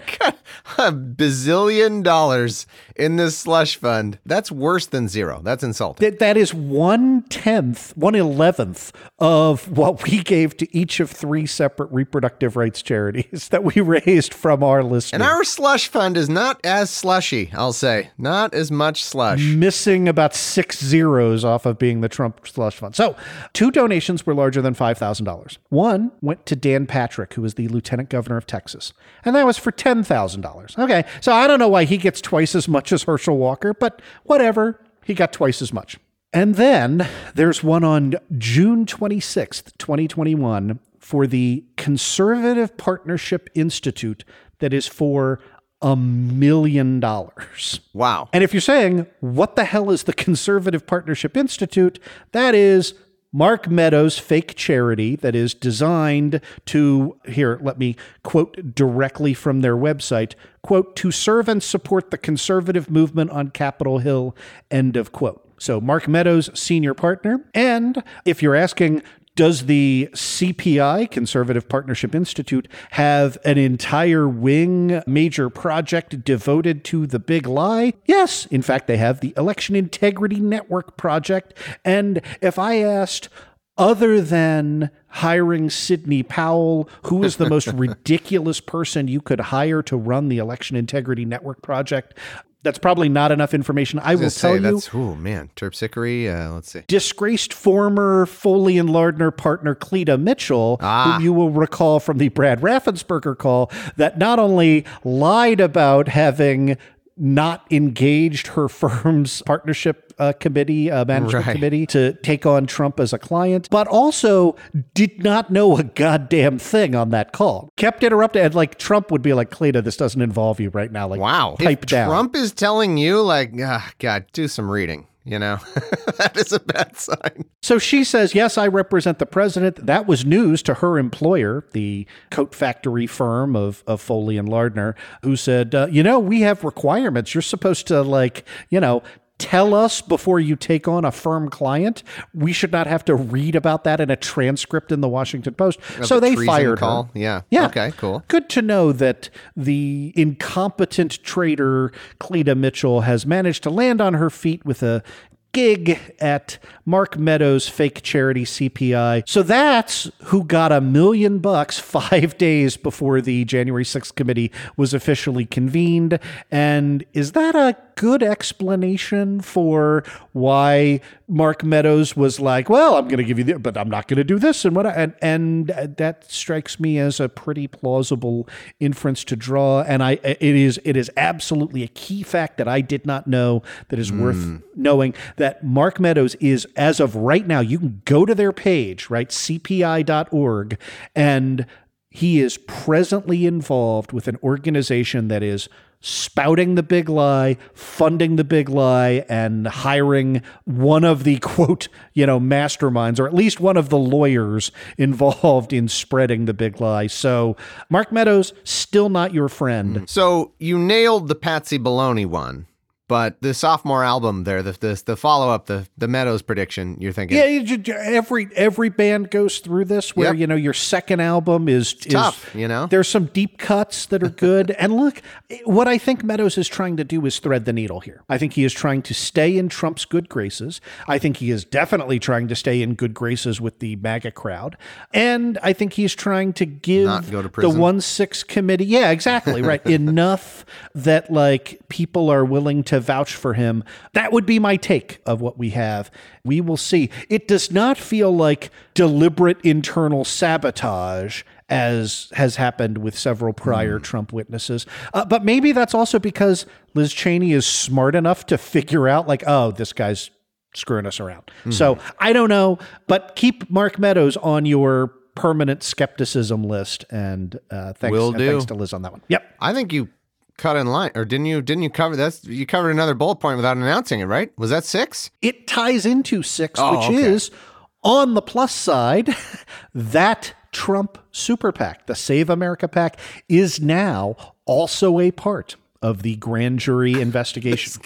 A bazillion dollars in this slush fund. That's worse than zero. That's insulting. That, that is one-tenth, one-eleventh of what we gave to each of three separate reproductive rights charities that we raised from our listeners. And our slush fund is not as slushy, I'll say. Not as much slush. Missing about six zeros off of being the Trump slush fund. So two donations were larger than five thousand dollars. One went to Dan Patrick, who was the lieutenant governor of Texas. And that was for ten thousand dollars. Okay, so I don't know why he gets twice as much as Herschel Walker, but whatever. He got twice as much. And then there's one on June twenty-sixth, twenty twenty-one for the Conservative Partnership Institute that is for a million dollars. Wow. And if you're saying, what the hell is the Conservative Partnership Institute? That is Mark Meadows' fake charity that is designed to, here, let me quote directly from their website, quote, to serve and support the conservative movement on Capitol Hill, end of quote. So Mark Meadows, senior partner. And if you're asking, does the C P I, Conservative Partnership Institute, have an entire wing major project devoted to the big lie? Yes. In fact, they have the Election Integrity Network Project. And if I asked, other than hiring Sidney Powell, who is the most ridiculous person you could hire to run the Election Integrity Network Project, that's probably not enough information. I, I will tell say, you. That's, oh, man. Terpsichore, uh, let's see. Disgraced former Foley and Lardner partner Cleta Mitchell, ah. whom you will recall from the Brad Raffensperger call, that not only lied about having not engaged her firm's partnership uh, committee, uh, management right. committee to take on Trump as a client, but also did not know a goddamn thing on that call. Kept interrupting, and like Trump would be like, Cleta, this doesn't involve you right now. Like, wow. Pipe if down. Trump is telling you, like, ah, God, do some reading. You know, that is a bad sign. So she says, yes, I represent the president. That was news to her employer, the coat factory firm of, of Foley and Lardner, who said, uh, you know, we have requirements. You're supposed to, like, you know, tell us before you take on a firm client. We should not have to read about that in a transcript in the Washington Post. Of so they treason fired call. her. Yeah. Yeah. Okay, cool. Good to know that the incompetent traitor Cleta Mitchell has managed to land on her feet with a gig at Mark Meadows' fake charity C P I. So that's who got a million bucks five days before the January sixth committee was officially convened. And is that a good explanation for why Mark Meadows was like, well, I'm going to give you this, but I'm not going to do this. And what? I, and, and that strikes me as a pretty plausible inference to draw. And I, it is, it is absolutely a key fact that I did not know that is mm. worth knowing, that Mark Meadows is, as of right now, you can go to their page, right? C P I dot org, and he is presently involved with an organization that is spouting the big lie, funding the big lie, and hiring one of the, quote, you know, masterminds, or at least one of the lawyers involved in spreading the big lie. So Mark Meadows, still not your friend. So you nailed the Patsy Baloney one. But the sophomore album there, the the, the follow-up, the the Meadows prediction, you're thinking... Yeah, every every band goes through this, where, yep. you know, your second album is... It's is tough, you know? There's some deep cuts that are good. And look, what I think Meadows is trying to do is thread the needle here. I think he is trying to stay in Trump's good graces. I think he is definitely trying to stay in good graces with the MAGA crowd. And I think he's trying to give Not go to prison. the one six committee... Yeah, exactly, right. enough that, like, people are willing to vouch for him. That would be my take of what we have. We will see. It does not feel like deliberate internal sabotage, as has happened with several prior mm. Trump witnesses. Uh, but maybe that's also because Liz Cheney is smart enough to figure out, like, oh, this guy's screwing us around. Mm. So I don't know, but keep Mark Meadows on your permanent skepticism list. And uh, thanks, Will and do. thanks to Liz on that one. Yep. I think you cut in line, or didn't you? Didn't you cover that's you covered another bullet point without announcing it, right? Was that six? It ties into six, oh, which okay. is, on the plus side, that Trump super PAC, the Save America PAC, is now also a part of the grand jury investigation. This guy.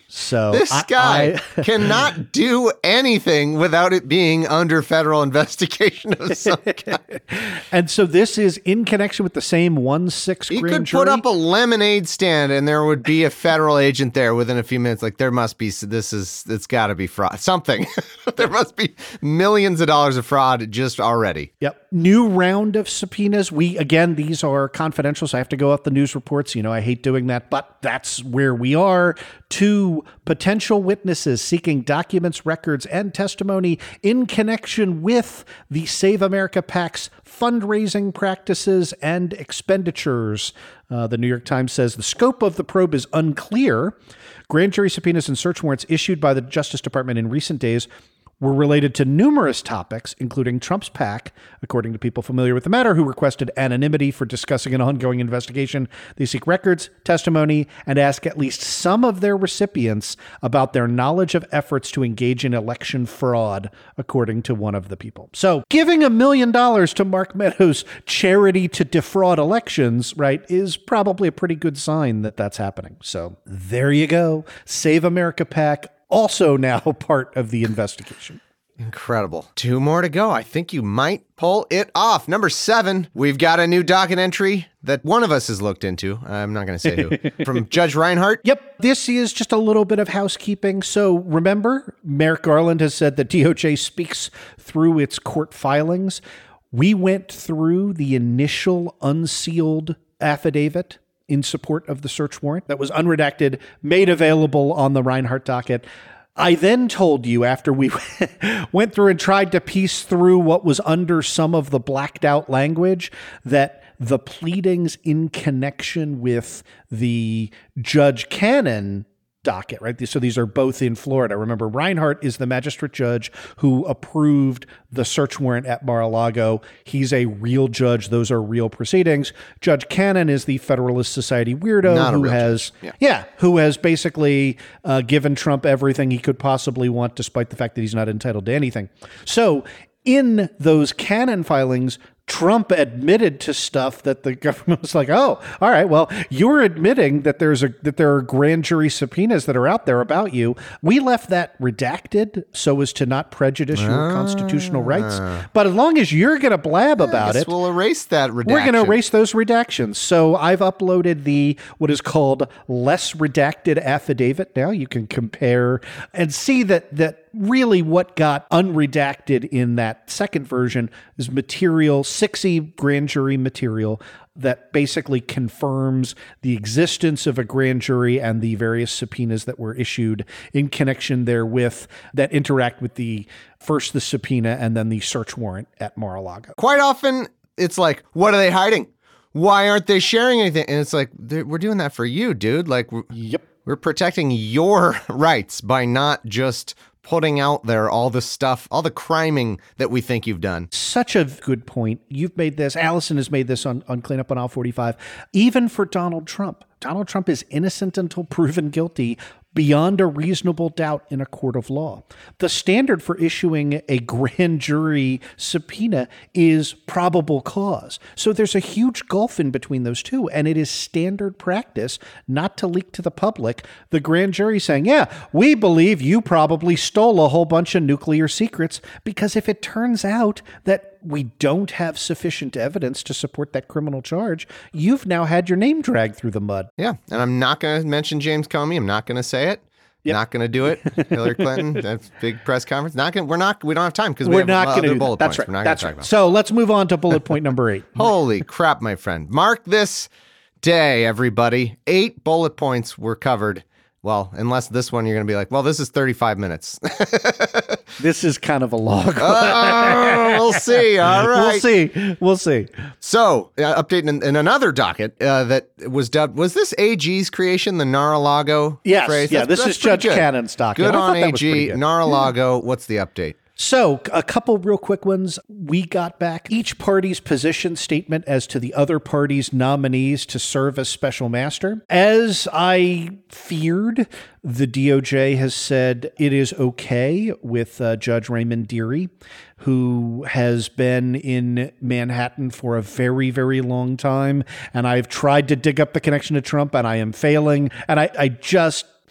So This I- guy I- cannot do anything without it being under federal investigation of some kind. And so this is in connection with the same one six He grand could jury. put up a lemonade stand and there would be a federal agent there within a few minutes. Like, there must be, this is, it's got to be fraud. Something. There must be millions of dollars of fraud just already. Yep. New round of subpoenas. We, again, these are confidential, so I have to go off the news reports. You know, I hate doing that, but that's where we are. Two potential witnesses seeking documents, records, and testimony in connection with the Save America PAC's fundraising practices and expenditures. Uh, the New York Times says the scope of the probe is unclear. Grand jury subpoenas and search warrants issued by the Justice Department in recent days were related to numerous topics, including Trump's PAC, according to people familiar with the matter, who requested anonymity for discussing an ongoing investigation. They seek records, testimony, and ask at least some of their recipients about their knowledge of efforts to engage in election fraud, according to one of the people. So giving a million dollars to Mark Meadows' charity to defraud elections, right, is probably a pretty good sign that that's happening. So there you go. Save America PAC, also now part of the investigation. Incredible. Two more to go. I think you might pull it off. Number seven, we've got a new docket entry that one of us has looked into. I'm not going to say who. From Judge Reinhart. Yep. This is just a little bit of housekeeping. So remember, Merrick Garland has said that D O J speaks through its court filings. We went through the initial unsealed affidavit in support of the search warrant that was unredacted, made available on the Reinhart docket. I then told you, after we went through and tried to piece through what was under some of the blacked out language, that the pleadings in connection with the Judge Cannon docket, right? So these are both in Florida. Remember, Reinhart is the magistrate judge who approved the search warrant at Mar-a-Lago. He's a real judge. Those are real proceedings. Judge Cannon is the Federalist Society weirdo Not a who real has, judge. yeah. yeah, who has basically uh, given Trump everything he could possibly want, despite the fact that he's not entitled to anything. So in those Cannon filings, Trump admitted to stuff that the government was like, oh, all right, well, you're admitting that there's a that there are grand jury subpoenas that are out there about you. We left that redacted so as to not prejudice your Ah. constitutional rights. But as long as you're going to blab I about guess it, we'll erase that redaction. we're going to erase those redactions. So I've uploaded the what is called less redacted affidavit. Now you can compare and see that that really what got unredacted in that second version is material, sixty grand jury material that basically confirms the existence of a grand jury and the various subpoenas that were issued in connection therewith that interact with the first the subpoena and then the search warrant at Mar-a-Lago. Quite often, it's like, what are they hiding? Why aren't they sharing anything? And it's like, we're doing that for you, dude. Like, we're, yep. we're protecting your rights by not just putting out there all the stuff, all the criming that we think you've done. Such a good point. You've made this. Allison has made this on, on Cleanup on Aisle forty-five. Even for Donald Trump. Donald Trump is innocent until proven guilty beyond a reasonable doubt in a court of law. The standard for issuing a grand jury subpoena is probable cause. So there's a huge gulf in between those two, and it is standard practice not to leak to the public the grand jury saying, yeah, we believe you probably stole a whole bunch of nuclear secrets, because if it turns out that we don't have sufficient evidence to support that criminal charge, you've now had your name dragged through the mud. Yeah, and I'm not going to mention James Comey. I'm not going to say it. Yep. Not going to do it. Hillary Clinton, that big press conference. Not going. We're not. We don't have time because we we're have not going to do bullet that. That's points. right. We're not That's talk right. About. So let's move on to bullet point number eight. Holy crap, my friend! Mark this day, everybody. Eight bullet points were covered. Well, unless this one, you're going to be like, well, this is thirty-five minutes. This is kind of a log. Oh, we'll see. All right. We'll see. We'll see. So, uh, update in, in another docket uh, that was dubbed, was this A G's creation, the Nar-a-Lago yes, phrase? Yeah, That's, this that's is Judge good. Cannon's docket. Good I on thought that was pretty A G. good. Nar-a-Lago, what's the update? So a couple real quick ones. We got back each party's position statement as to the other party's nominees to serve as special master. As I feared, the D O J has said it is okay with uh, Judge Raymond Dearie, who has been in Manhattan for a very, very long time. And I've tried to dig up the connection to Trump, and I am failing. And I, I just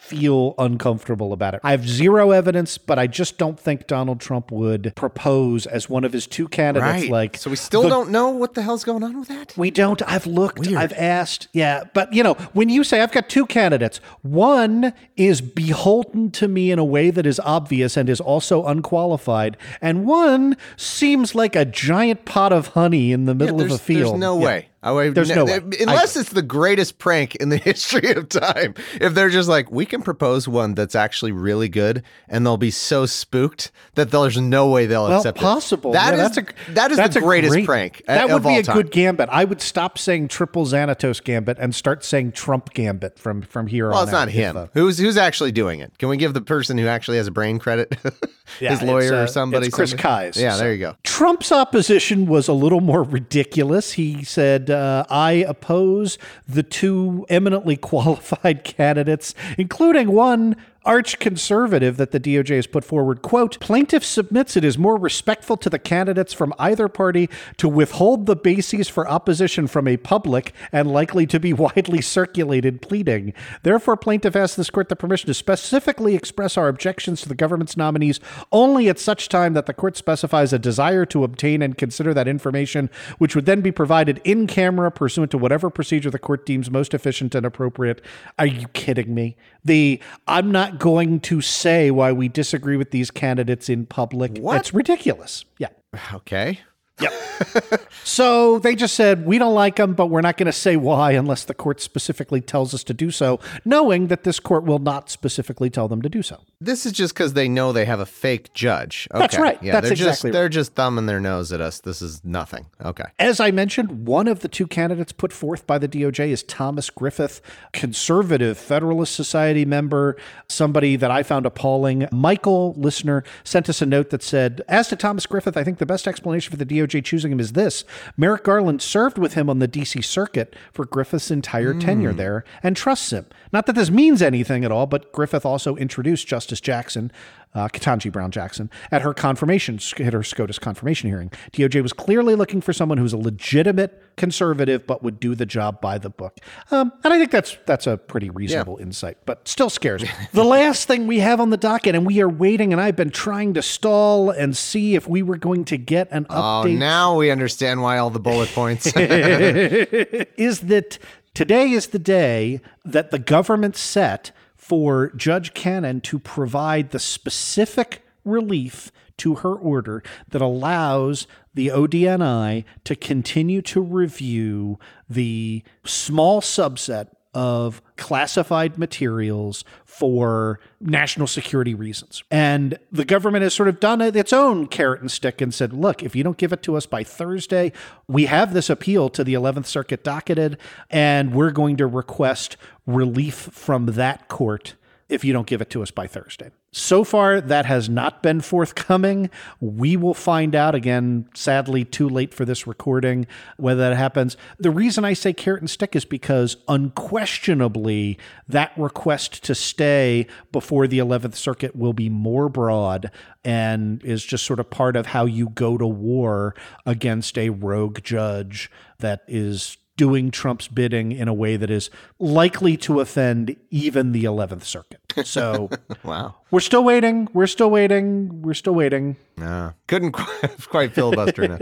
feel uncomfortable about it. I have zero evidence, but I just don't think Donald Trump would propose as one of his two candidates. Right. Like, so we still the, don't know what the hell's going on with that? We don't. I've looked. Weird. I've asked. Yeah. But, you know, when you say I've got two candidates, one is beholden to me in a way that is obvious and is also unqualified, and one seems like a giant pot of honey in the middle yeah, of a field. There's no yeah. way. I, There's no way. Unless I, it's the greatest prank in the history of time. If they're just like, we can propose one that's actually really good, and they'll be so spooked that there's no way they'll well, accept possible. it. That yeah, is, that's a, that is that's the greatest great, prank That of would be all a time. good gambit. I would stop saying triple Xanatos gambit and start saying Trump gambit from, from here well, on it's out. not him. Uh, who's who's actually doing it? Can we give the person who actually has a brain credit? yeah, His lawyer uh, or somebody? It's Chris somebody? Keyes. Yeah, so. there you go. Trump's opposition was a little more ridiculous. He said, uh, I oppose the two eminently qualified candidates, including one arch conservative that the D O J has put forward. Quote, plaintiff submits it is more respectful to the candidates from either party to withhold the bases for opposition from a public and likely to be widely circulated pleading. Therefore, plaintiff asks this court the permission to specifically express our objections to the government's nominees only at such time that the court specifies a desire to obtain and consider that information, which would then be provided in camera pursuant to whatever procedure the court deems most efficient and appropriate. Are you kidding me? The I'm not going to say why we disagree with these candidates in public. What? It's ridiculous. Yeah. Okay. Yep. So they just said, we don't like them, but we're not going to say why unless the court specifically tells us to do so, knowing that this court will not specifically tell them to do so. This is just because they know they have a fake judge. Okay. That's right. Yeah, That's they're exactly just, right. They're just thumbing their nose at us. This is nothing. Okay. As I mentioned, one of the two candidates put forth by the D O J is Thomas Griffith, conservative Federalist Society member, somebody that I found appalling. Michael, listener, sent us a note that said, as to Thomas Griffith, I think the best explanation for the D O J choosing him is this. Merrick Garland served with him on the D C circuit for Griffith's entire mm. tenure there and trusts him. Not that this means anything at all, but Griffith also introduced Justice Jackson, uh, Ketanji Brown Jackson, at her confirmation, at her SCOTUS confirmation hearing. D O J was clearly looking for someone who's a legitimate conservative, but would do the job by the book. Um, and I think that's that's a pretty reasonable yeah. insight, but still scares me. The last thing we have on the docket, and we are waiting, and I've been trying to stall and see if we were going to get an update. Oh, now we understand why all the bullet points. Is that today is the day that the government set for Judge Cannon to provide the specific relief to her order that allows the O D N I to continue to review the small subset of classified materials for national security reasons. And the government has sort of done its own carrot and stick and said, look, if you don't give it to us by Thursday, we have this appeal to the eleventh Circuit docketed, and we're going to request relief from that court if you don't give it to us by Thursday. So far, that has not been forthcoming. We will find out, again, sadly, too late for this recording, whether that happens. The reason I say carrot and stick is because unquestionably that request to stay before the eleventh Circuit will be more broad and is just sort of part of how you go to war against a rogue judge that is doing Trump's bidding in a way that is likely to offend even the eleventh Circuit. So wow, we're still waiting. We're still waiting. We're still waiting. Uh, couldn't quite, quite filibuster enough.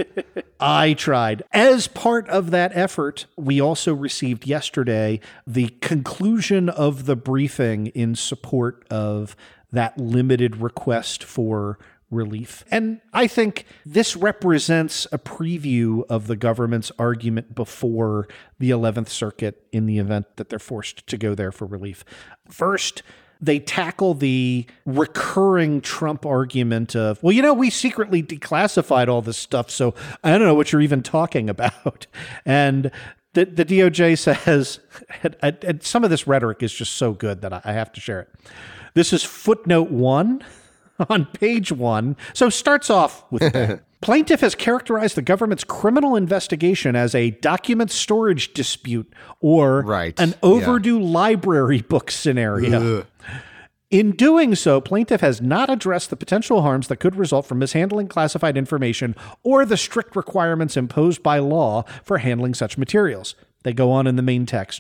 I tried. As part of that effort, we also received yesterday the conclusion of the briefing in support of that limited request for relief. And I think this represents a preview of the government's argument before the eleventh Circuit in the event that they're forced to go there for relief. First, they tackle the recurring Trump argument of, well, you know, we secretly declassified all this stuff, so I don't know what you're even talking about. And the, the D O J says, and, and some of this rhetoric is just so good that I have to share it. This is footnote one on page one. So starts off with that. Plaintiff has characterized the government's criminal investigation as a document storage dispute or right. an overdue yeah. library book scenario. Ugh. In doing so, plaintiff has not addressed the potential harms that could result from mishandling classified information or the strict requirements imposed by law for handling such materials. They go on in the main text.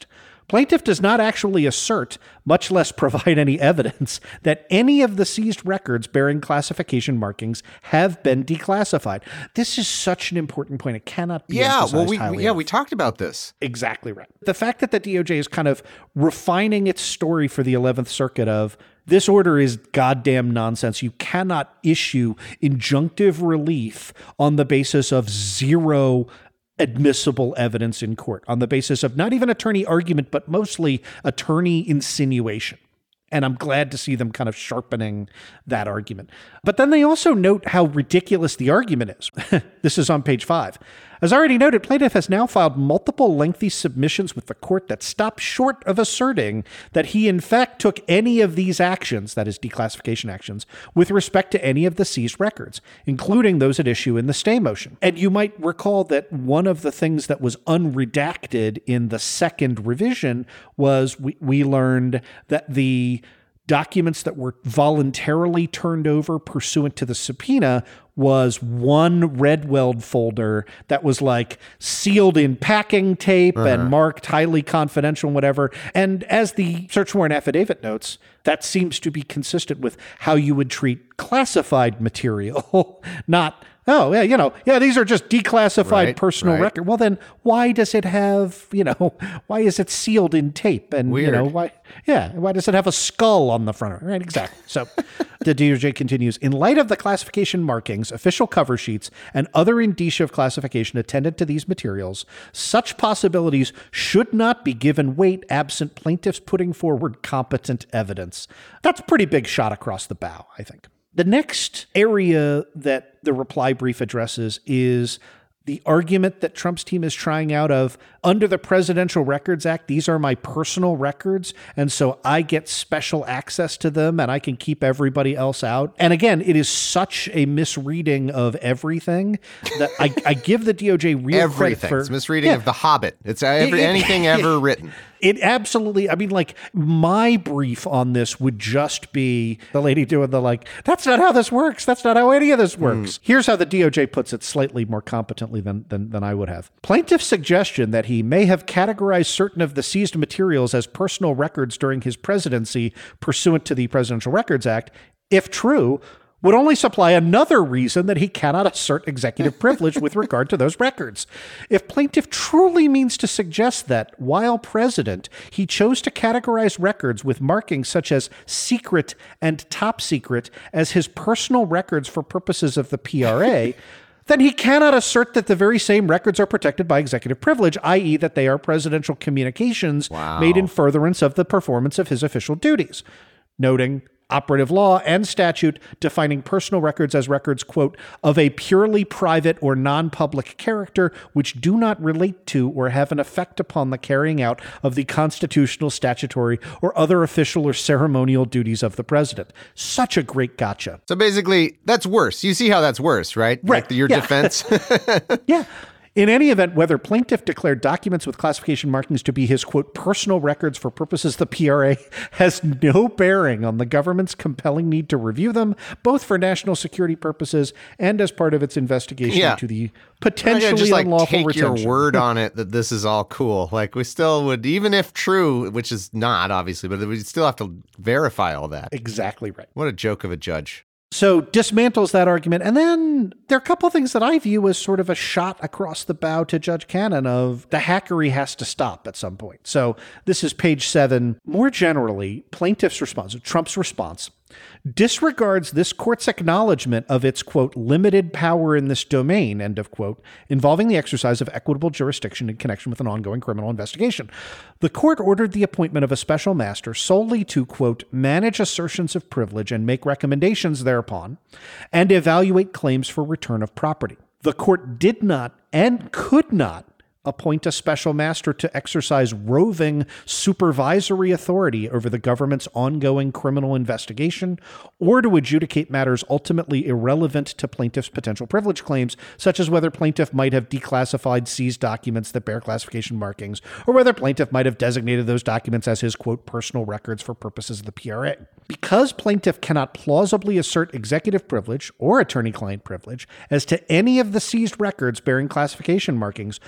Plaintiff does not actually assert, much less provide any evidence, that any of the seized records bearing classification markings have been declassified. This is such an important point. It cannot be yeah, emphasized well, we, highly yeah, enough. we talked about this. Exactly right. The fact that the D O J is kind of refining its story for the eleventh Circuit of this order is goddamn nonsense. You cannot issue injunctive relief on the basis of zero admissible evidence in court, on the basis of not even attorney argument, but mostly attorney insinuation. And I'm glad to see them kind of sharpening that argument. But then they also note how ridiculous the argument is. This is on page five. As already noted, plaintiff has now filed multiple lengthy submissions with the court that stop short of asserting that he in fact took any of these actions, that is declassification actions, with respect to any of the seized records, including those at issue in the stay motion. And you might recall that one of the things that was unredacted in the second revision was we, we learned that the documents that were voluntarily turned over pursuant to the subpoena was one Redweld folder that was like sealed in packing tape uh-huh. and marked highly confidential and whatever. And as the search warrant affidavit notes, that seems to be consistent with how you would treat classified material, not, oh, yeah, you know, yeah, these are just declassified right, personal right. record. Well, then why does it have, you know, why is it sealed in tape? And, Weird. you know, why, yeah, why does it have a skull on the front of it? Right, exactly. So the D O J continues, in light of the classification markings, official cover sheets, and other indicia of classification attendant to these materials, such possibilities should not be given weight absent plaintiffs putting forward competent evidence. That's a pretty big shot across the bow, I think. The next area that the reply brief addresses is the argument that Trump's team is trying out of, under the Presidential Records Act, these are my personal records, and so I get special access to them, and I can keep everybody else out. And again, it is such a misreading of everything that I, I give the D O J real everything. credit for. It's misreading yeah. of The Hobbit. It's every, It- it- anything ever written. It absolutely, I mean, like, my brief on this would just be the lady doing the, like, that's not how this works. That's not how any of this works. Mm. Here's how the D O J puts it slightly more competently than, than, than I would have. Plaintiff's suggestion that he may have categorized certain of the seized materials as personal records during his presidency pursuant to the Presidential Records Act, if true, would only supply another reason that he cannot assert executive privilege with regard to those records. If plaintiff truly means to suggest that, while president, he chose to categorize records with markings such as secret and top secret as his personal records for purposes of the P R A, then he cannot assert that the very same records are protected by executive privilege, that is that they are presidential communications wow. made in furtherance of the performance of his official duties. Noting operative law and statute defining personal records as records, quote, of a purely private or non-public character which do not relate to or have an effect upon the carrying out of the constitutional, statutory, or other official or ceremonial duties of the president. Such a great gotcha. So basically, that's worse. You see how that's worse, right? Right. Like your yeah. defense. yeah. In any event, whether plaintiff declared documents with classification markings to be his, quote, personal records for purposes of the P R A has no bearing on the government's compelling need to review them, both for national security purposes and as part of its investigation yeah. into the potentially just, like, unlawful take retention. Your word on it that this is all cool. Like, we still would, even if true, which is not, obviously, but we still have to verify all that. Exactly right. What a joke of a judge. So dismantles that argument. And then there are a couple of things that I view as sort of a shot across the bow to Judge Cannon of the hackery has to stop at some point. So this is page seven. More generally, plaintiff's response, Trump's response, disregards this court's acknowledgement of its, quote, limited power in this domain, end of quote, involving the exercise of equitable jurisdiction in connection with an ongoing criminal investigation. The court ordered the appointment of a special master solely to, quote, manage assertions of privilege and make recommendations thereupon, and evaluate claims for return of property. The court did not and could not appoint a special master to exercise roving supervisory authority over the government's ongoing criminal investigation, or to adjudicate matters ultimately irrelevant to plaintiff's potential privilege claims, such as whether plaintiff might have declassified seized documents that bear classification markings, or whether plaintiff might have designated those documents as his, quote, personal records for purposes of the P R A. Because plaintiff cannot plausibly assert executive privilege or attorney-client privilege as to any of the seized records bearing classification markings, the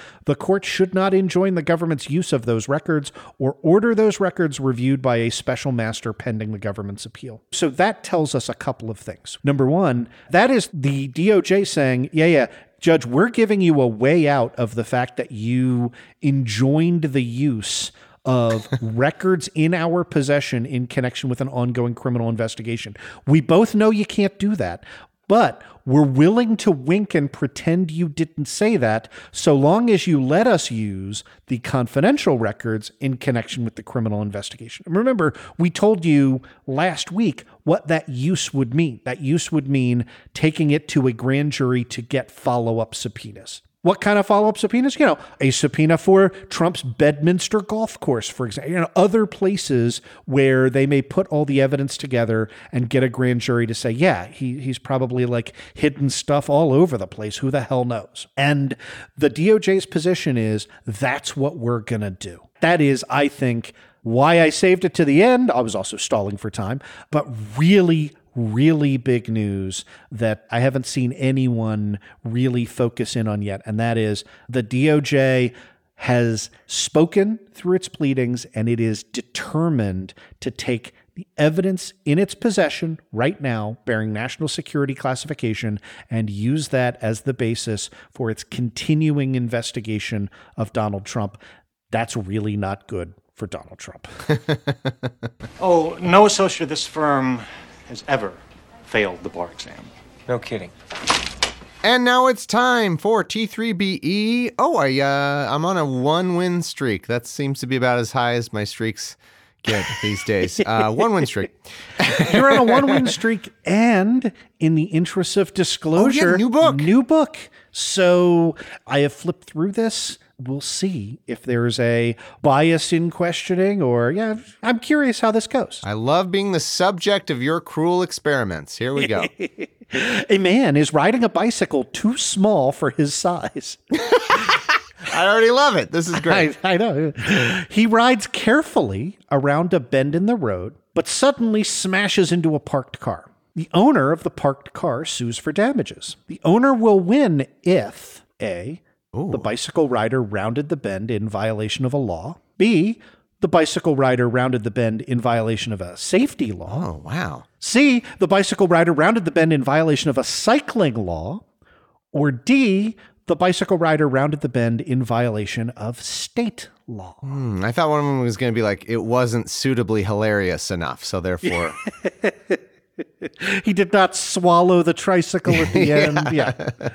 court should not enjoin the government's use of those records or order those records reviewed by a special master pending the government's appeal. So that tells us a couple of things. Number one, that is the D O J saying, yeah, yeah, Judge, we're giving you a way out of the fact that you enjoined the use of records in our possession in connection with an ongoing criminal investigation. We both know you can't do that, but we're willing to wink and pretend you didn't say that so long as you let us use the confidential records in connection with the criminal investigation. And remember, we told you last week what that use would mean. That use would mean taking it to a grand jury to get follow-up subpoenas. What kind of follow-up subpoenas? You know, a subpoena for Trump's Bedminster golf course, for example. You know, other places where they may put all the evidence together and get a grand jury to say, yeah, he he's probably like hidden stuff all over the place. Who the hell knows? And the D O J's position is that's what we're going to do. That is, I think, why I saved it to the end. I was also stalling for time, but really really big news that I haven't seen anyone really focus in on yet, and that is the D O J has spoken through its pleadings, and it is determined to take the evidence in its possession right now, bearing national security classification, and use that as the basis for its continuing investigation of Donald Trump. That's really not good for Donald Trump. Oh, no associate of this firm has ever failed the bar exam. No kidding. And now it's time for T three B E. Oh, I, uh, I'm on a one-win streak. That seems to be about as high as my streaks get these days. Uh, one-win streak. You're on a one-win streak, and in the interest of disclosure, oh, yeah, new book. New book. So I have flipped through this. We'll see if there's a bias in questioning or, yeah, I'm curious how this goes. I love being the subject of your cruel experiments. Here we go. A man is riding a bicycle too small for his size. I already love it. This is great. I, I know. He rides carefully around a bend in the road, but suddenly smashes into a parked car. The owner of the parked car sues for damages. The owner will win if A, Ooh. the bicycle rider rounded the bend in violation of a law. B, the bicycle rider rounded the bend in violation of a safety law. Oh, wow. C, the bicycle rider rounded the bend in violation of a cycling law. Or D, the bicycle rider rounded the bend in violation of state law. Hmm, I thought one of them was going to be like, it wasn't suitably hilarious enough, so therefore... He did not swallow the tricycle at the end. Yeah.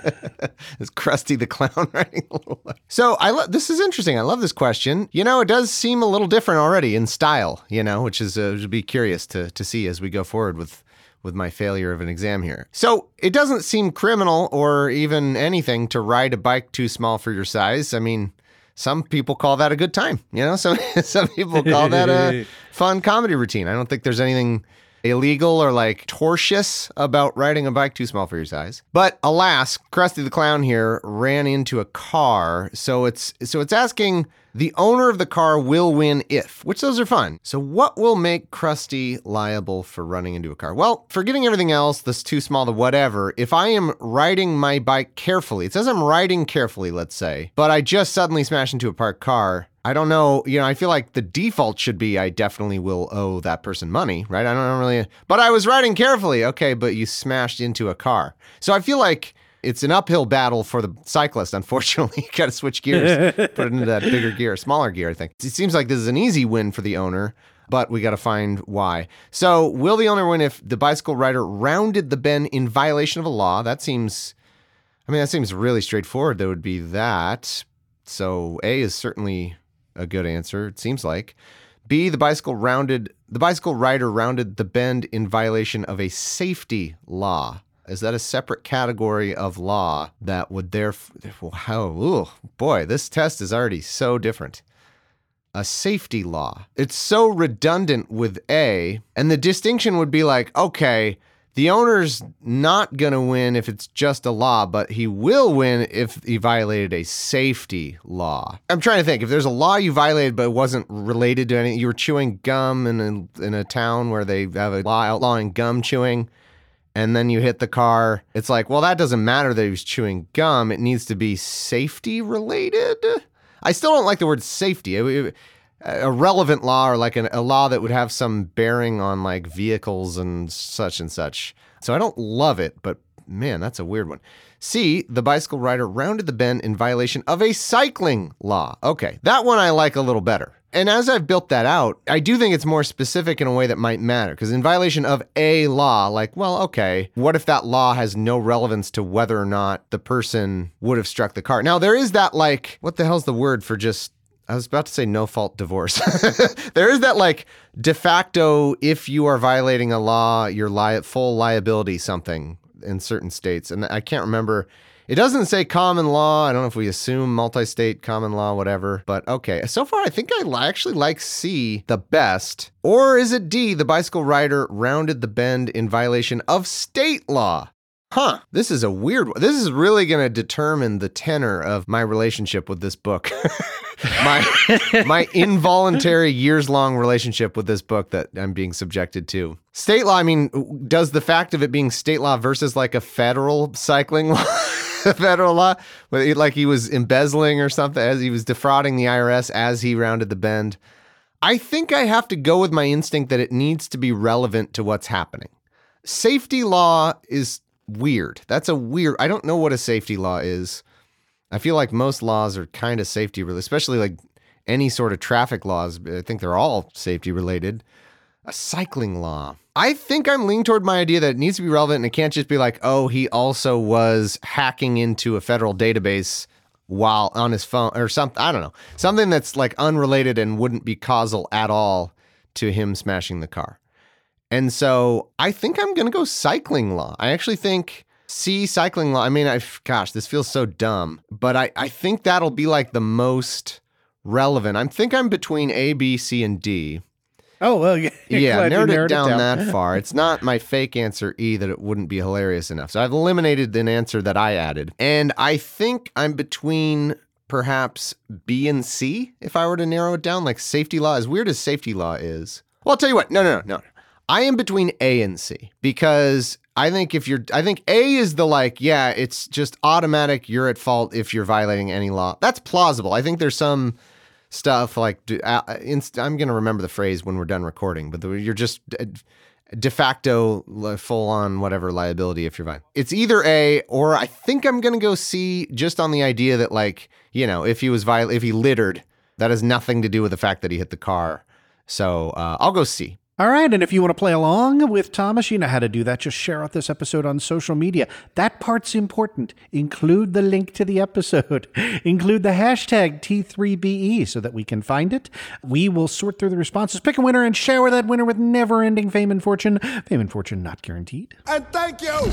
It's Krusty the Clown riding a little way. So I lo- this is interesting. I love this question. You know, it does seem a little different already in style, you know, which is uh, to be curious to to see as we go forward with with my failure of an exam here. So it doesn't seem criminal or even anything to ride a bike too small for your size. I mean, some people call that a good time. You know, some some people call that a fun comedy routine. I don't think there's anything illegal or like tortious about riding a bike too small for your size. But alas, Krusty the Clown here ran into a car. So it's so it's asking the owner of the car will win if, which those are fun. So what will make Krusty liable for running into a car? Well, forgetting everything else, this too small to whatever, if I am riding my bike carefully, it says I'm riding carefully, let's say, but I just suddenly smash into a parked car, I don't know, you know, I feel like the default should be I definitely will owe that person money, right? I don't really, but I was riding carefully. Okay, but you smashed into a car. So I feel like it's an uphill battle for the cyclist, unfortunately. You got to switch gears, put it into that bigger gear, smaller gear, I think. It seems like this is an easy win for the owner, but we got to find why. So will the owner win if the bicycle rider rounded the bend in violation of a law? That seems, I mean, that seems really straightforward. There would be that. So A is certainly a good answer, it seems like. B, the bicycle rounded, the bicycle rider rounded the bend in violation of a safety law. Is that a separate category of law that would therefore, how, ooh, boy, this test is already so different. A safety law. It's so redundant with A, and the distinction would be like, okay, the owner's not going to win if it's just a law, but he will win if he violated a safety law. I'm trying to think. If there's a law you violated, but it wasn't related to anything, you were chewing gum in a, in a town where they have a law outlawing gum chewing, and then you hit the car, it's like, well, that doesn't matter that he was chewing gum. It needs to be safety related. I still don't like the word safety. It, it, a relevant law or like an, a law that would have some bearing on like vehicles and such and such. So I don't love it, but man, that's a weird one. C, the bicycle rider rounded the bend in violation of a cycling law. Okay, that one I like a little better. And as I've built that out, I do think it's more specific in a way that might matter. Because in violation of a law, like, well, okay, what if that law has no relevance to whether or not the person would have struck the car? Now, there is that, like, what the hell's the word for just, I was about to say no-fault divorce. There is that, like, de facto, if you are violating a law, you're li- full liability something in certain states. And I can't remember. It doesn't say common law. I don't know if we assume multi-state common law, whatever. But okay, so far I think I li- actually like C the best. Or is it D, the bicycle rider rounded the bend in violation of state law? Huh, this is a weird one. This is really going to determine the tenor of my relationship with this book. my my involuntary years-long relationship with this book that I'm being subjected to. State law, I mean, does the fact of it being state law versus like a federal cycling law, federal law, like he was embezzling or something, as he was defrauding the I R S as he rounded the bend. I think I have to go with my instinct that it needs to be relevant to what's happening. Safety law is weird. That's a weird, I don't know what a safety law is. I feel like most laws are kind of safety related, especially like any sort of traffic laws. I think they're all safety related. A cycling law. I think I'm leaning toward my idea that it needs to be relevant and it can't just be like, oh, he also was hacking into a federal database while on his phone or something. I don't know. Something that's like unrelated and wouldn't be causal at all to him smashing the car. And so I think I'm going to go cycling law. I actually think C, cycling law. I mean, I gosh, this feels so dumb, but I, I think that'll be like the most relevant. I think I'm between A, B, C, and D. Oh, well, yeah. Yeah, narrowed, narrowed it down, it down that far. It's not my fake answer E that it wouldn't be hilarious enough. So I've eliminated an answer that I added. And I think I'm between perhaps B and C if I were to narrow it down, like safety law. As weird as safety law is. Well, I'll tell you what. No, no, no, no. I am between A and C because I think if you're, I think A is the like, yeah, it's just automatic. You're at fault if you're violating any law. That's plausible. I think there's some stuff like, uh, inst- I'm going to remember the phrase when we're done recording, but the, you're just de facto full on whatever liability if you're violating. It's either A or I think I'm going to go C just on the idea that like, you know, if he was viol- if he littered, that has nothing to do with the fact that he hit the car. So uh, I'll go C. All right, and if you want to play along with Thomas, you know how to do that. Just share out this episode on social media. That part's important. Include the link to the episode. Include the hashtag T three B E so that we can find it. We will sort through the responses, pick a winner, and shower that winner with never-ending fame and fortune. Fame and fortune not guaranteed. And thank you!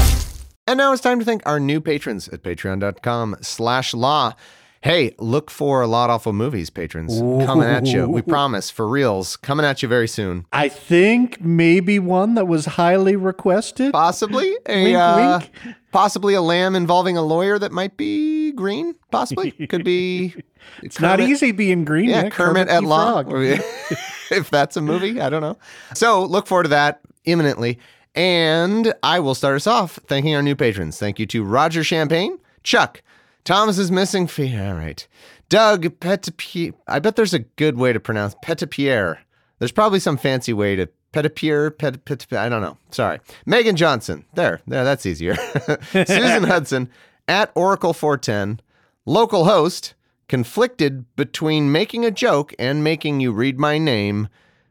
And now it's time to thank our new patrons at patreon.com slash law. Hey, look for a lot awful movies, patrons. Ooh. Coming at you. We promise, for reals. Coming at you very soon. I think maybe one that was highly requested. Possibly. A, wink, uh, wink. Possibly a lamb involving a lawyer that might be green. Possibly. Could be. It's Kermit. Not easy being green. Yeah, yeah Kermit, Kermit at law. Frog. If that's a movie, I don't know. So look forward to that imminently. And I will start us off thanking our new patrons. Thank you to Roger Champagne, Chuck, Thomas is missing fee. All right. Doug Petitpierre. I bet there's a good way to pronounce Petitpierre. There's probably some fancy way to Petitpierre. Pet, Pet, I don't know. Sorry. Megan Johnson. There. There. That's easier. Susan Hudson at Oracle four ten. Local host. Conflicted between making a joke and making you read my name.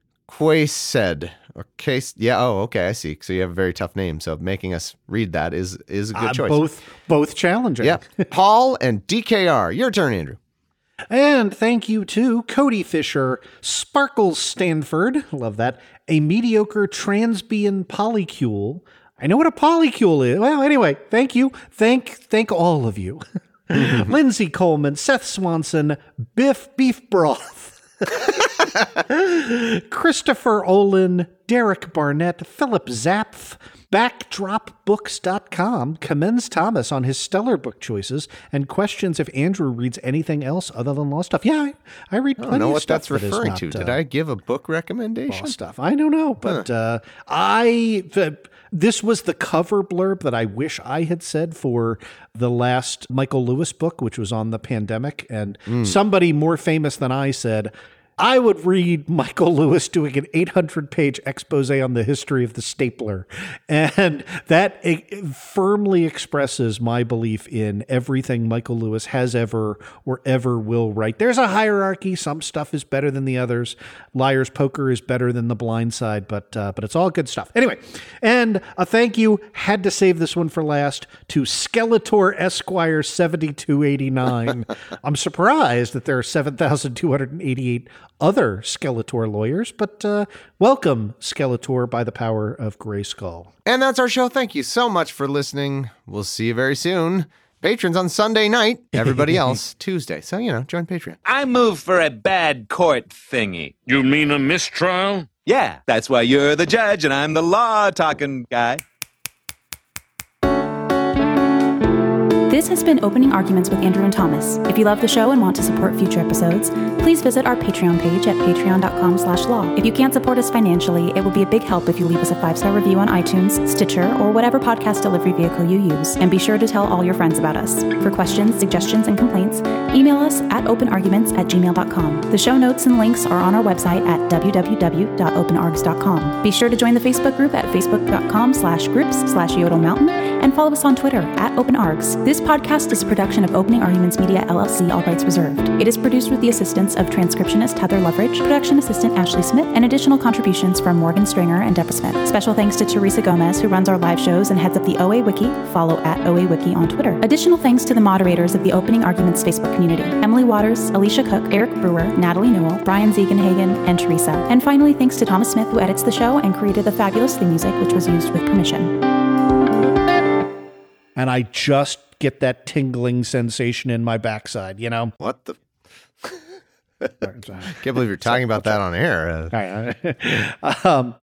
Quaysed. Or case, yeah. Oh, okay. I see. So you have a very tough name. So making us read that is is a good uh, choice. Both both challenging. Yeah. Paul and D K R. Your turn, Andrew. And thank you to Cody Fisher, Sparkles Stanford. Love that. A mediocre transbian polycule. I know what a polycule is. Well, anyway, thank you. Thank thank all of you. Lindsay Coleman, Seth Swanson, Biff Beef Broth. Christopher Olin, Derek Barnett, Philip Zapf, backdrop books dot com commends Thomas on his stellar book choices and questions if Andrew reads anything else other than law stuff. Yeah, I, I read plenty I don't know of what stuff that's that is referring not, to. Did uh, I give a book recommendation? law stuff. I don't know, but huh. uh, I... The, This was the cover blurb that I wish I had said for the last Michael Lewis book, which was on the pandemic. And mm. somebody more famous than I said, I would read Michael Lewis doing an eight hundred page expose on the history of the stapler. And that it firmly expresses my belief in everything Michael Lewis has ever or ever will write. There's a hierarchy. Some stuff is better than the others. Liar's Poker is better than The Blind Side, but uh, but it's all good stuff. Anyway, and a thank you, had to save this one for last, to Skeletor Esquire seventy-two eighty-nine. I'm surprised that there are seven thousand two hundred eighty-eight other Skeletor lawyers, but uh, welcome, Skeletor, by the power of Grayskull. And that's our show. Thank you so much for listening. We'll see you very soon. Patrons on Sunday night, everybody else Tuesday. So, you know, join Patreon. I move for a bad court thingy. You mean a mistrial? Yeah, that's why you're the judge and I'm the law-talking guy. This has been Opening Arguments with Andrew and Thomas. If you love the show and want to support future episodes, please visit our Patreon page at patreon.com slash law. If you can't support us financially, it would be a big help if you leave us a five-star review on iTunes, Stitcher, or whatever podcast delivery vehicle you use. And be sure to tell all your friends about us. For questions, suggestions, and complaints, email us at openarguments at gmail dot com. The show notes and links are on our website at w w w dot open args dot com. Be sure to join the Facebook group at facebook.com slash groups slash Yodel Mountain and follow us on Twitter at openargs. This podcast is a production of Opening Arguments Media, L L C, all rights reserved. It is produced with the assistance of transcriptionist Heather Loveridge, production assistant Ashley Smith, and additional contributions from Morgan Stringer and Deborah Smith. Special thanks to Teresa Gomez, who runs our live shows and heads up the O A Wiki. Follow at O A Wiki on Twitter. Additional thanks to the moderators of the Opening Arguments Facebook community: Emily Waters, Alicia Cook, Eric Brewer, Natalie Newell, Brian Ziegenhagen, and Teresa. And finally, thanks to Thomas Smith, who edits the show and created the fabulous theme music, which was used with permission. And I just get that tingling sensation in my backside, you know? What the? Can't believe you're talking about that on air. Uh, um,